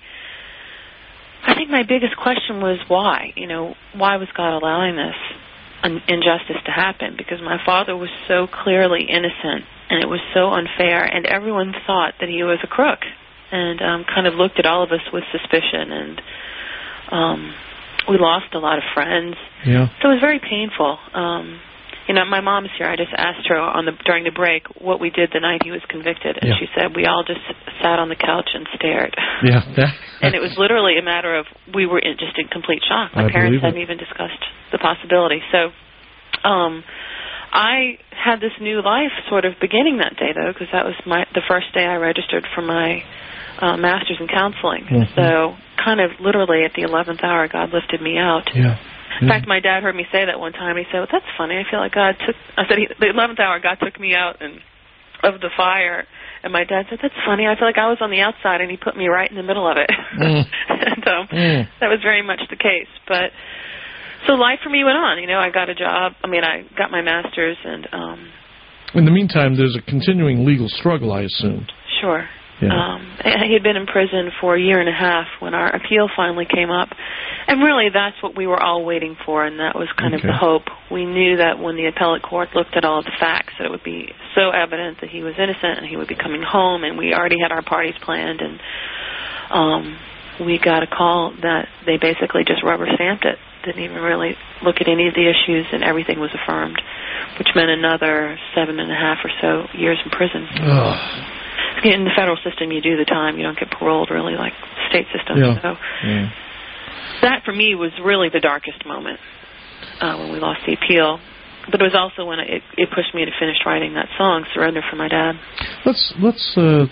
S12: I think my biggest question was why. You know, why was God allowing this un- injustice to happen? Because my father was so clearly innocent, and it was so unfair, and everyone thought that he was a crook, and um, kind of looked at all of us with suspicion, and um, we lost a lot of friends.
S2: Yeah.
S12: So it was very painful. Um, you know, my mom's here. I just asked her on the during the break what we did the night he was convicted, and
S2: yeah.
S12: she said we all just sat on the couch and stared.
S2: Yeah. That,
S12: and it was literally a matter of we were in, just in complete shock. My
S2: I
S12: parents hadn't
S2: it.
S12: even discussed the possibility. So um, I had this new life sort of beginning that day, though, because that was my the first day I registered for my uh, master's in counseling.
S2: Mm-hmm.
S12: So kind of literally at the eleventh hour, God lifted me out.
S2: Yeah.
S12: In fact, my dad heard me say that one time. He said, well, that's funny. I feel like God took... I said, he, the eleventh hour, God took me out and of the fire. And my dad said, that's funny. I feel like I was on the outside, and he put me right in the middle of it. Mm. and um, mm. that was very much the case. But so life for me went on. You know, I got a job. I mean, I got my master's. and um,
S2: In the meantime, there's a continuing legal struggle, I assume.
S12: Sure.
S2: Yeah.
S12: Um, he had been in prison for a year and a half when our appeal finally came up. And really, that's what we were all waiting for, and that was kind
S2: okay.
S12: of the hope. We knew that when the appellate court looked at all of the facts, that it would be so evident that he was innocent and he would be coming home, and we already had our parties planned. And um, we got a call that they basically just rubber-stamped it, didn't even really look at any of the issues, and everything was affirmed, which meant another seven and a half or so years in prison.
S2: Ugh.
S12: In the federal system, you do the time. You don't get paroled, really, like the state system.
S2: Yeah.
S12: So
S2: yeah.
S12: that, for me, was really the darkest moment uh, when we lost the appeal. But it was also when it, it pushed me to finish writing that song, Surrender, for my dad.
S2: Let's, let's, uh,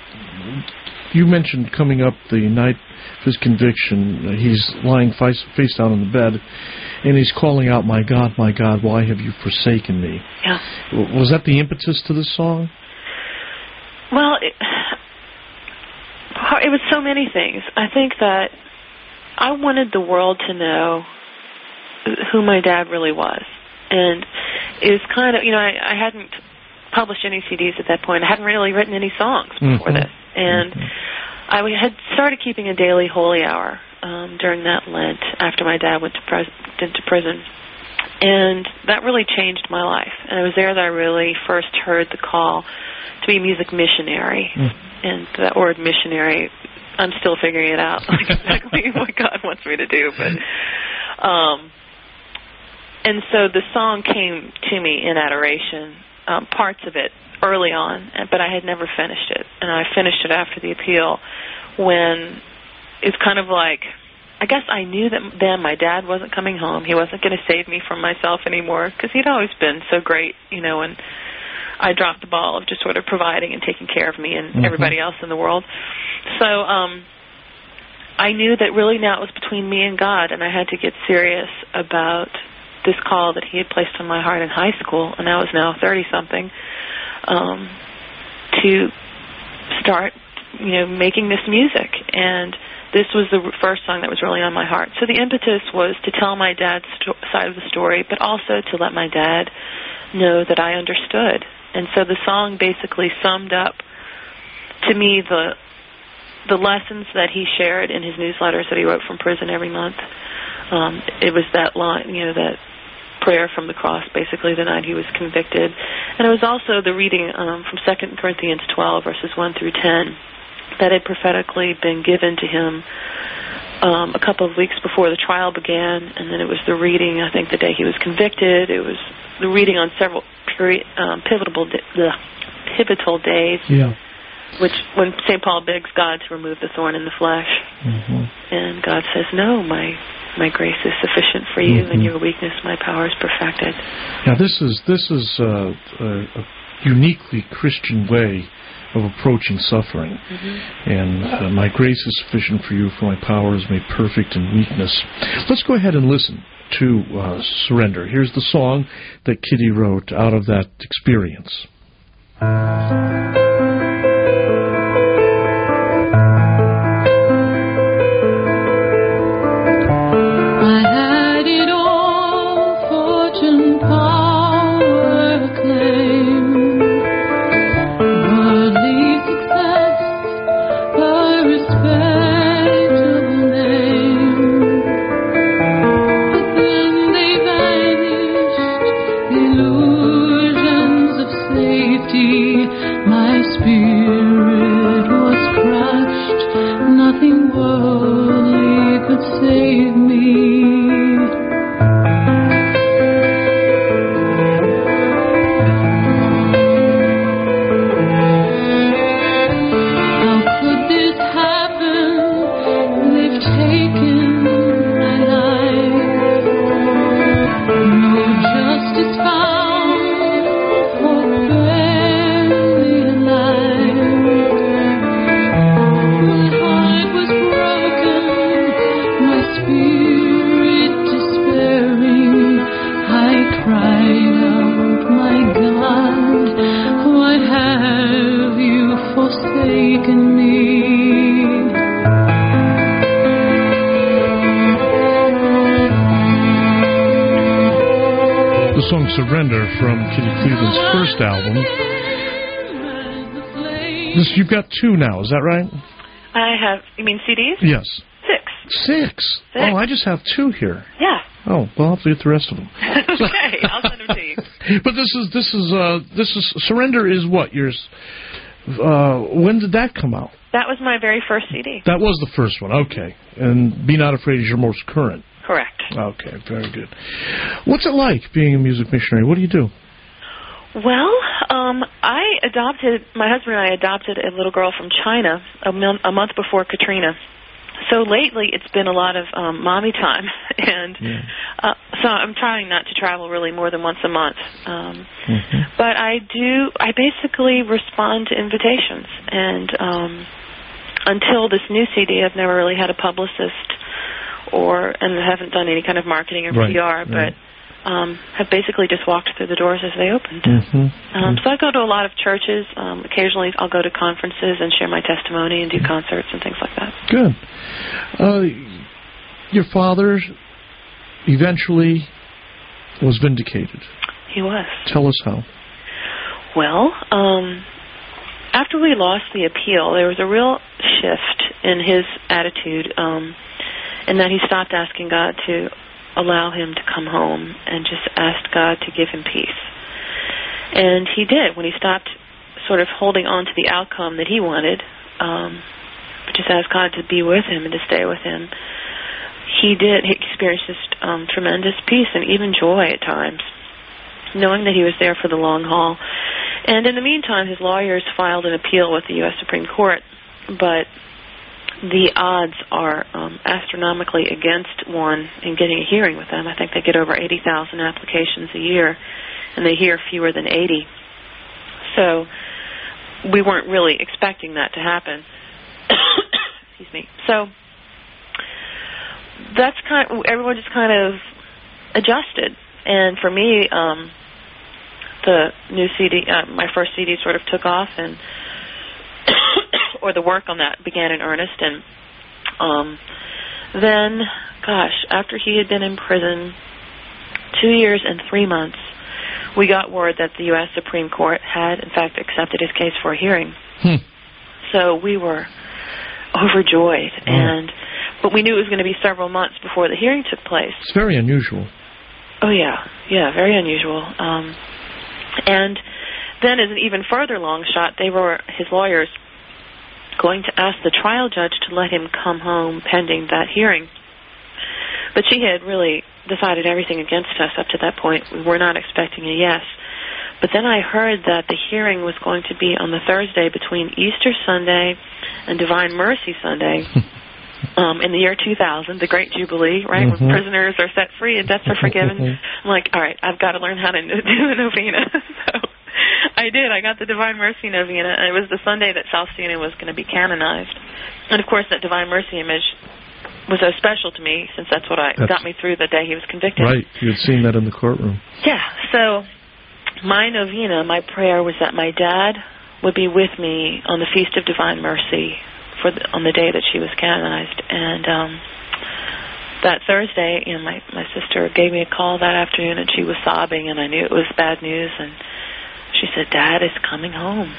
S2: you mentioned coming up the night of his conviction. He's lying face, face down on the bed, and he's calling out, my God, my God, why have you forsaken me?
S12: Yeah.
S2: Was that the impetus to this song?
S12: Well, it, it was so many things. I think that I wanted the world to know who my dad really was. And it was kind of, you know, I, I hadn't published any C Ds at that point. I hadn't really written any songs before mm-hmm. this. And mm-hmm. I had started keeping a daily holy hour um, during that Lent after my dad went to pres- into prison. And that really changed my life. And it was there that I really first heard the call to be a music missionary. Mm. And that word missionary, I'm still figuring it out, like exactly what God wants me to do. But, um, and so the song came to me in adoration, um, parts of it early on, but I had never finished it. And I finished it after the appeal when it's kind of like, I guess I knew that then my dad wasn't coming home. He wasn't going to save me from myself anymore, because he'd always been so great, you know, and I dropped the ball of just sort of providing and taking care of me and mm-hmm. everybody else in the world. So um, I knew that really now it was between me and God, and I had to get serious about this call that he had placed on my heart in high school, and I was now thirty-something, um, to start, you know, making this music. And this was the first song that was really on my heart. So the impetus was to tell my dad's sto- side of the story, but also to let my dad know that I understood. And so the song basically summed up to me the the lessons that he shared in his newsletters that he wrote from prison every month. Um, it was that line, you know, that prayer from the cross, basically, the night he was convicted. And it was also the reading um, from Second Corinthians twelve, verses one through ten, that had prophetically been given to him um, a couple of weeks before the trial began. And then it was the reading, I think, the day he was convicted. It was the reading on several peri- um, pivotal, di- the pivotal days,
S2: yeah.
S12: which when Saint Paul begs God to remove the thorn in the flesh.
S2: Mm-hmm.
S12: And God says, no, my my grace is sufficient for you,
S2: mm-hmm.
S12: and your weakness, my power is perfected.
S2: Now, this is this is uh, a, a uniquely Christian way of approaching suffering.
S12: Mm-hmm.
S2: And uh, my grace is sufficient for you, for my power is made perfect in weakness. Let's go ahead and listen to uh, Surrender. Here's the song that Kitty wrote out of that experience. Surrender from Kitty Cleveland's first album. This, you've got two now, is that right?
S12: I have, you mean C Ds?
S2: Yes.
S12: Six.
S2: Six?
S12: Six.
S2: Oh, I just have two here.
S12: Yeah.
S2: Oh, well, I'll have to get the rest of them.
S12: Okay, I'll send them to you.
S2: But this is, this is, uh, this is, Surrender is what? Yours, uh, when did that come out?
S12: That was my very first C D.
S2: That was the first one, okay. And Be Not Afraid is your most current.
S12: Correct.
S2: Okay, very good. What's it like being a music missionary? What do you do?
S12: Well, um, I adopted, my husband and I adopted a little girl from China a, mon- a month before Katrina. So lately it's been a lot of um, mommy time, and
S2: yeah.
S12: uh, so I'm trying not to travel really more than once a month. Um,
S2: mm-hmm.
S12: But I do, I basically respond to invitations, and um, until this new C D, I've never really had a publicist or, and haven't done any kind of marketing or
S2: right.
S12: P R, but
S2: right.
S12: um, have basically just walked through the doors as they opened.
S2: Mm-hmm.
S12: Um, so I go to a lot of churches. Um, occasionally I'll go to conferences and share my testimony and do concerts and things like that.
S2: Good. Uh, your father eventually was vindicated.
S12: He was.
S2: Tell us how.
S12: Well, um, after we lost the appeal, there was a real shift in his attitude, um, in that he stopped asking God to allow him to come home and just asked God to give him peace. And he did. When he stopped sort of holding on to the outcome that he wanted, um, but just asked God to be with him and to stay with him, he did. He experienced this um, tremendous peace and even joy at times, knowing that he was there for the long haul. And in the meantime, his lawyers filed an appeal with the U S Supreme Court, but the odds are um, astronomically against one in getting a hearing with them. I think they get over eighty thousand applications a year, and they hear fewer than eighty. So we weren't really expecting that to happen. Excuse me. So that's kind of, everyone just kind of adjusted. And for me, um, the new C D, uh, my first C D sort of took off, and or the work on that began in earnest. And um, then, gosh, after he had been in prison two years and three months, we got word that the U S Supreme Court had, in fact, accepted his case for a hearing.
S2: Hmm.
S12: So we were overjoyed,
S2: oh.
S12: and but we knew it was going to be several months before the hearing took place.
S2: It's very unusual.
S12: Oh, yeah. Yeah, very unusual. Um, and then as an even further long shot, they were, his lawyers, going to ask the trial judge to let him come home pending that hearing. But she had really decided everything against us up to that point. We were not expecting a yes. But then I heard that the hearing was going to be on the Thursday between Easter Sunday and Divine Mercy Sunday. um, in the year two thousand, the Great Jubilee, right,
S2: Mm-hmm.
S12: when prisoners are set free and debts are forgiven. I'm like, all right, I've got to learn how to do a novena. So I did. I got the Divine Mercy novena, and it was the Sunday that Faustina was going to be canonized. And, of course, that Divine Mercy image was so special to me, since that's what I that's got me through the day he was convicted.
S2: Right. You had seen that in the courtroom.
S12: Yeah. So my novena, my prayer was that my dad would be with me on the Feast of Divine Mercy for the, on the day that she was canonized. And um, that Thursday, you know, my, my sister gave me a call that afternoon, and she was sobbing, and I knew it was bad news. And she said, Dad is coming home.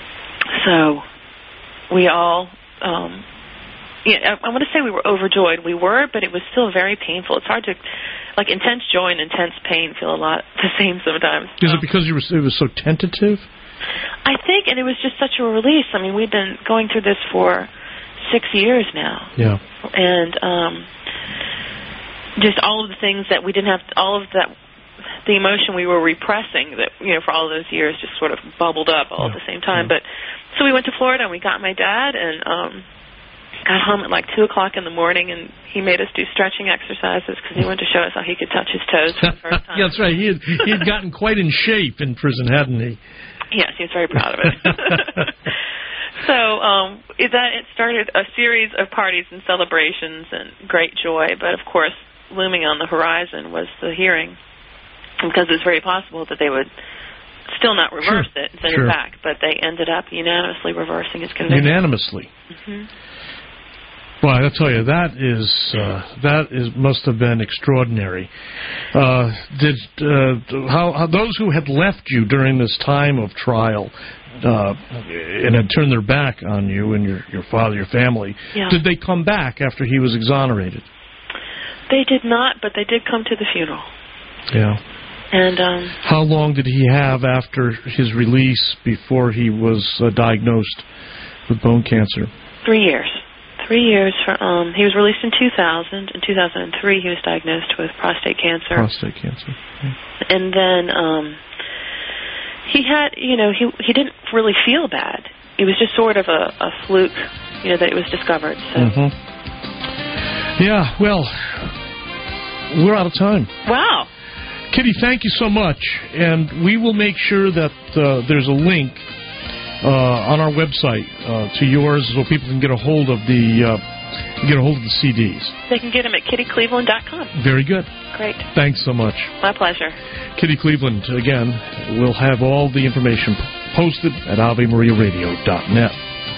S12: So we all... Um, Yeah, I, I want to say we were overjoyed. We were, but it was still very painful. It's hard to, like, intense joy and intense pain feel a lot the same sometimes.
S2: Is it because you were, it was so tentative?
S12: I think, and it was just such a release. I mean, we've been going through this for six years now.
S2: Yeah.
S12: And um, just all of the things that we didn't have, all of that, the emotion we were repressing that, you know, for all of those years just sort of bubbled up all yeah. at the same time. Yeah. But so we went to Florida, and we got my dad, and um, got home at like two o'clock in the morning, and he made us do stretching exercises because he wanted to show us how he could touch his toes for the first time.
S2: Yeah, that's right. He had, he had gotten quite in shape in prison, hadn't he?
S12: Yes, he was very proud of it. So um, it, that it started a series of parties and celebrations and great joy. But, of course, looming on the horizon was the hearing, because it's very possible that they would still not reverse sure. it and send
S2: sure.
S12: it back. But they ended up unanimously reversing his conviction.
S2: Unanimously?
S12: Mm-hmm.
S2: Well, I tell you, that is uh, that is must have been extraordinary. Uh, did uh, how, how those who had left you during this time of trial uh, and had turned their back on you and your your father, your family,
S12: yeah.
S2: did they come back after he was exonerated?
S12: They did not, but they did come to the funeral.
S2: Yeah.
S12: And um,
S2: how long did he have after his release before he was uh, diagnosed with bone cancer?
S12: Three years. Three years. For, um, he was released in two thousand. In two thousand three, he was diagnosed with prostate cancer.
S2: Prostate cancer. Yeah.
S12: And then um, he had, you know, he he didn't really feel bad. It was just sort of a, a fluke, you know, that it was discovered. So.
S2: Mm-hmm. Yeah. Well, we're out of time.
S12: Wow.
S2: Kitty, thank you so much, and we will make sure that uh, there's a link uh, on our website uh, to yours, so people can get a hold of the uh, get a hold of the C Ds.
S12: They can get them at kitty cleveland dot com.
S2: Very good.
S12: Great.
S2: Thanks so much.
S12: My pleasure.
S2: Kitty Cleveland, again, will have all the information posted at ave maria radio dot net.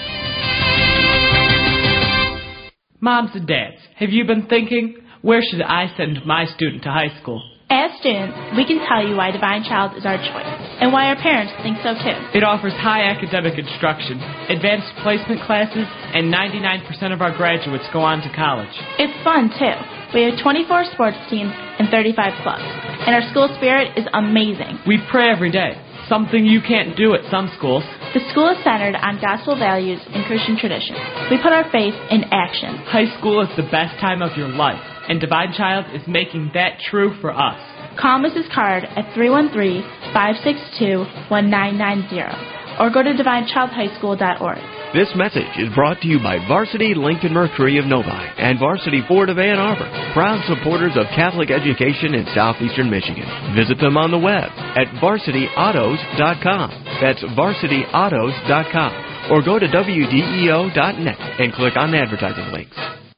S9: Moms and dads, have you been thinking, where should I send my student to high school?
S10: As students, we can tell you why Divine Child is our choice, and why our parents think so too.
S9: It offers high academic instruction, advanced placement classes, and ninety-nine percent of our graduates go on to college.
S10: It's fun too. We have twenty-four sports teams and thirty-five clubs, and our school spirit is amazing.
S9: We pray every day, something you can't do at some schools.
S10: The school is centered on gospel values and Christian traditions. We put our faith in action.
S9: High school is the best time of your life, and Divine Child is making that true for us.
S10: Call Missus Card at three one three, five six two, one nine nine zero or go to divine child high school dot org.
S11: This message is brought to you by Varsity Lincoln Mercury of Novi and Varsity Ford of Ann Arbor, proud supporters of Catholic education in southeastern Michigan. Visit them on the web at varsity autos dot com. That's varsity autos dot com. Or go to w d e o dot net and click on advertising links.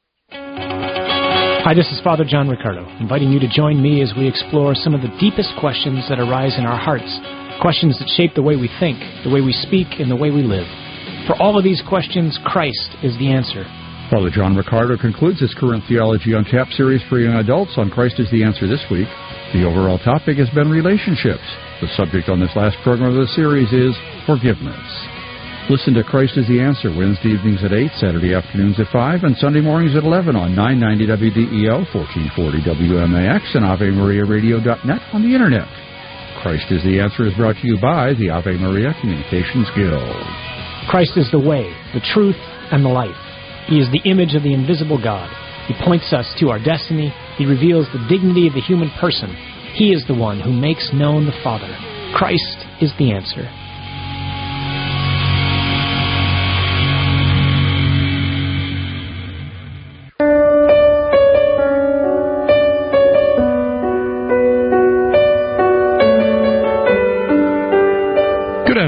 S13: Hi, this is Father John Riccardo, inviting you to join me as we explore some of the deepest questions that arise in our hearts, questions that shape the way we think, the way we speak, and the way we live. For all of these questions, Christ is the answer.
S14: Father John Riccardo concludes his current Theology Untapped series for young adults on Christ is the Answer this week. The overall topic has been relationships. The subject on this last program of the series is forgiveness. Listen to Christ is the Answer Wednesday evenings at eight, Saturday afternoons at five, and Sunday mornings at eleven on nine ninety W D E O, fourteen forty W M A X, and ave maria radio dot net on the Internet. Christ is the Answer is brought to you by the Ave Maria Communications Guild.
S13: Christ is the way, the truth, and the life. He is the image of the invisible God. He points us to our destiny. He reveals the dignity of the human person. He is the one who makes known the Father. Christ is the answer.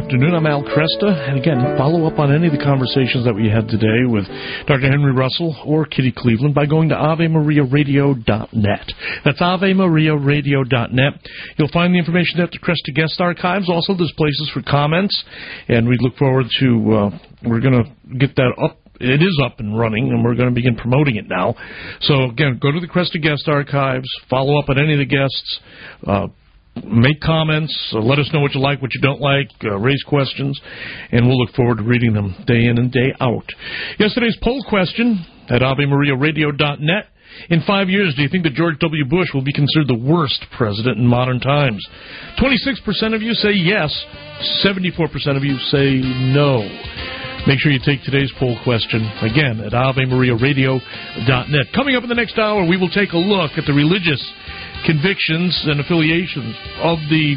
S2: afternoon. I'm Al Cresta. And again, follow up on any of the conversations that we had today with Doctor Henry Russell or Kitty Cleveland by going to Ave Maria Radio dot net. That's Ave Maria Radio dot net. You'll find the information at the Cresta Guest Archives. Also, there's places for comments, and we look forward to, uh, we're going to get that up. It is up and running, and we're going to begin promoting it now. So, again, go to the Cresta Guest Archives, follow up on any of the guests, uh, make comments, uh, let us know what you like, what you don't like, uh, raise questions, and we'll look forward to reading them day in and day out. Yesterday's poll question at Ave Maria Radio dot net. In five years, do you think that George W. Bush will be considered the worst president in modern times? twenty-six percent of you say yes, seventy-four percent of you say no. Make sure you take today's poll question, again, at Ave Maria Radio dot net. Coming up in the next hour, we will take a look at the religious convictions and affiliations of the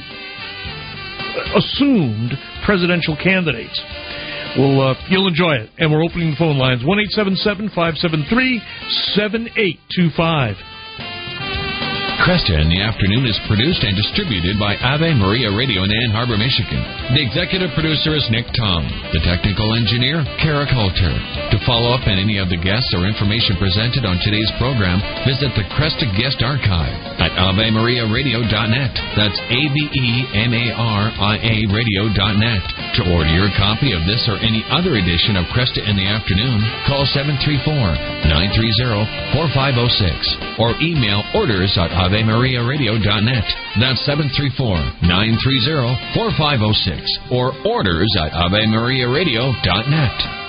S2: assumed presidential candidates. Well, uh, you'll enjoy it. And we're opening the phone lines, one eight seven seven, five seven three, seven eight two five.
S1: Cresta in the Afternoon is produced and distributed by Ave Maria Radio in Ann Arbor, Michigan. The executive producer is Nick Tom. The technical engineer, Kara Coulter. To follow up on any of the guests or information presented on today's program, visit the Cresta Guest Archive at Ave Maria Radio dot net. That's A V E M A R I A Radio dot net. To order your copy of this or any other edition of Cresta in the Afternoon, call seven three four, nine three zero, four five zero six or email orders at Ave Maria Radio dot net. That's seven three four, nine three zero, four five zero six or orders at Ave Maria Radio dot net.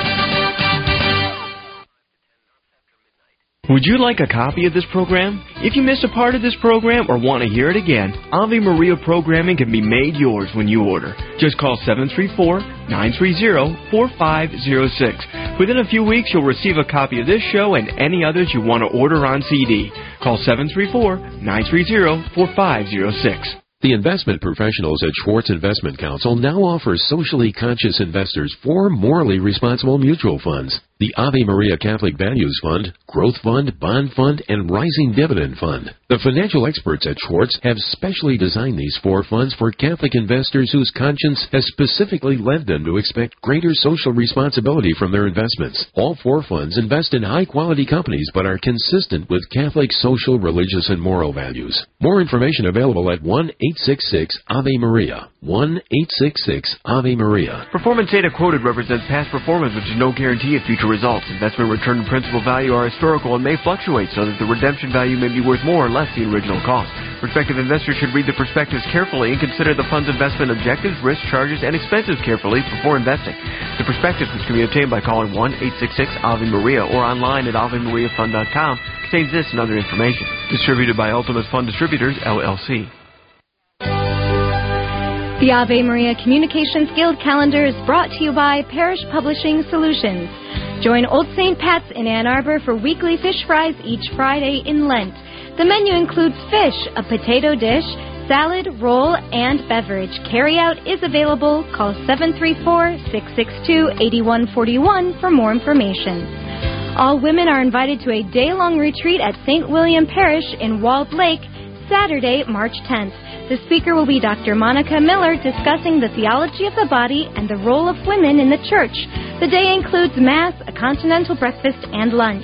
S11: Would you like a copy of this program? If you miss a part of this program or want to hear it again, Ave Maria programming can be made yours when you order. Just call seven three four, nine three zero, four five zero six. Within a few weeks, you'll receive a copy of this show and any others you want to order on C D. Call seven three four, nine three zero, four five zero six.
S15: The investment professionals at Schwartz Investment Counsel now offer socially conscious investors four morally responsible mutual funds: the Ave Maria Catholic Values Fund, Growth Fund, Bond Fund, and Rising Dividend Fund. The financial experts at Schwartz have specially designed these four funds for Catholic investors whose conscience has specifically led them to expect greater social responsibility from their investments. All four funds invest in high-quality companies but are consistent with Catholic social, religious, and moral values. More information available at one eight six six Ave Maria. one eight six six Ave Maria.
S11: Performance data quoted represents past performance, which is no guarantee of future results. Investment return and principal value are historical and may fluctuate, so that the redemption value may be worth more or less the original cost. Prospective investors should read the prospectus carefully and consider the fund's investment objectives, risks, charges, and expenses carefully before investing. The prospectus, which can be obtained by calling one eight six six Ave Maria or online at ave maria fund dot com, contains this and other information. Distributed by Ultimate Fund Distributors, L L C.
S16: The Ave Maria Communications Guild calendar is brought to you by Parish Publishing Solutions. Join Old Saint Pat's in Ann Arbor for weekly fish fries each Friday in Lent. The menu includes fish, a potato dish, salad, roll, and beverage. Carryout is available. Call seven three four, six six two, eight one four one for more information. All women are invited to a day-long retreat at Saint William Parish in Walled Lake, Saturday, March tenth. The speaker will be Doctor Monica Miller, discussing the theology of the body and the role of women in the church. The day includes Mass, a continental breakfast, and lunch.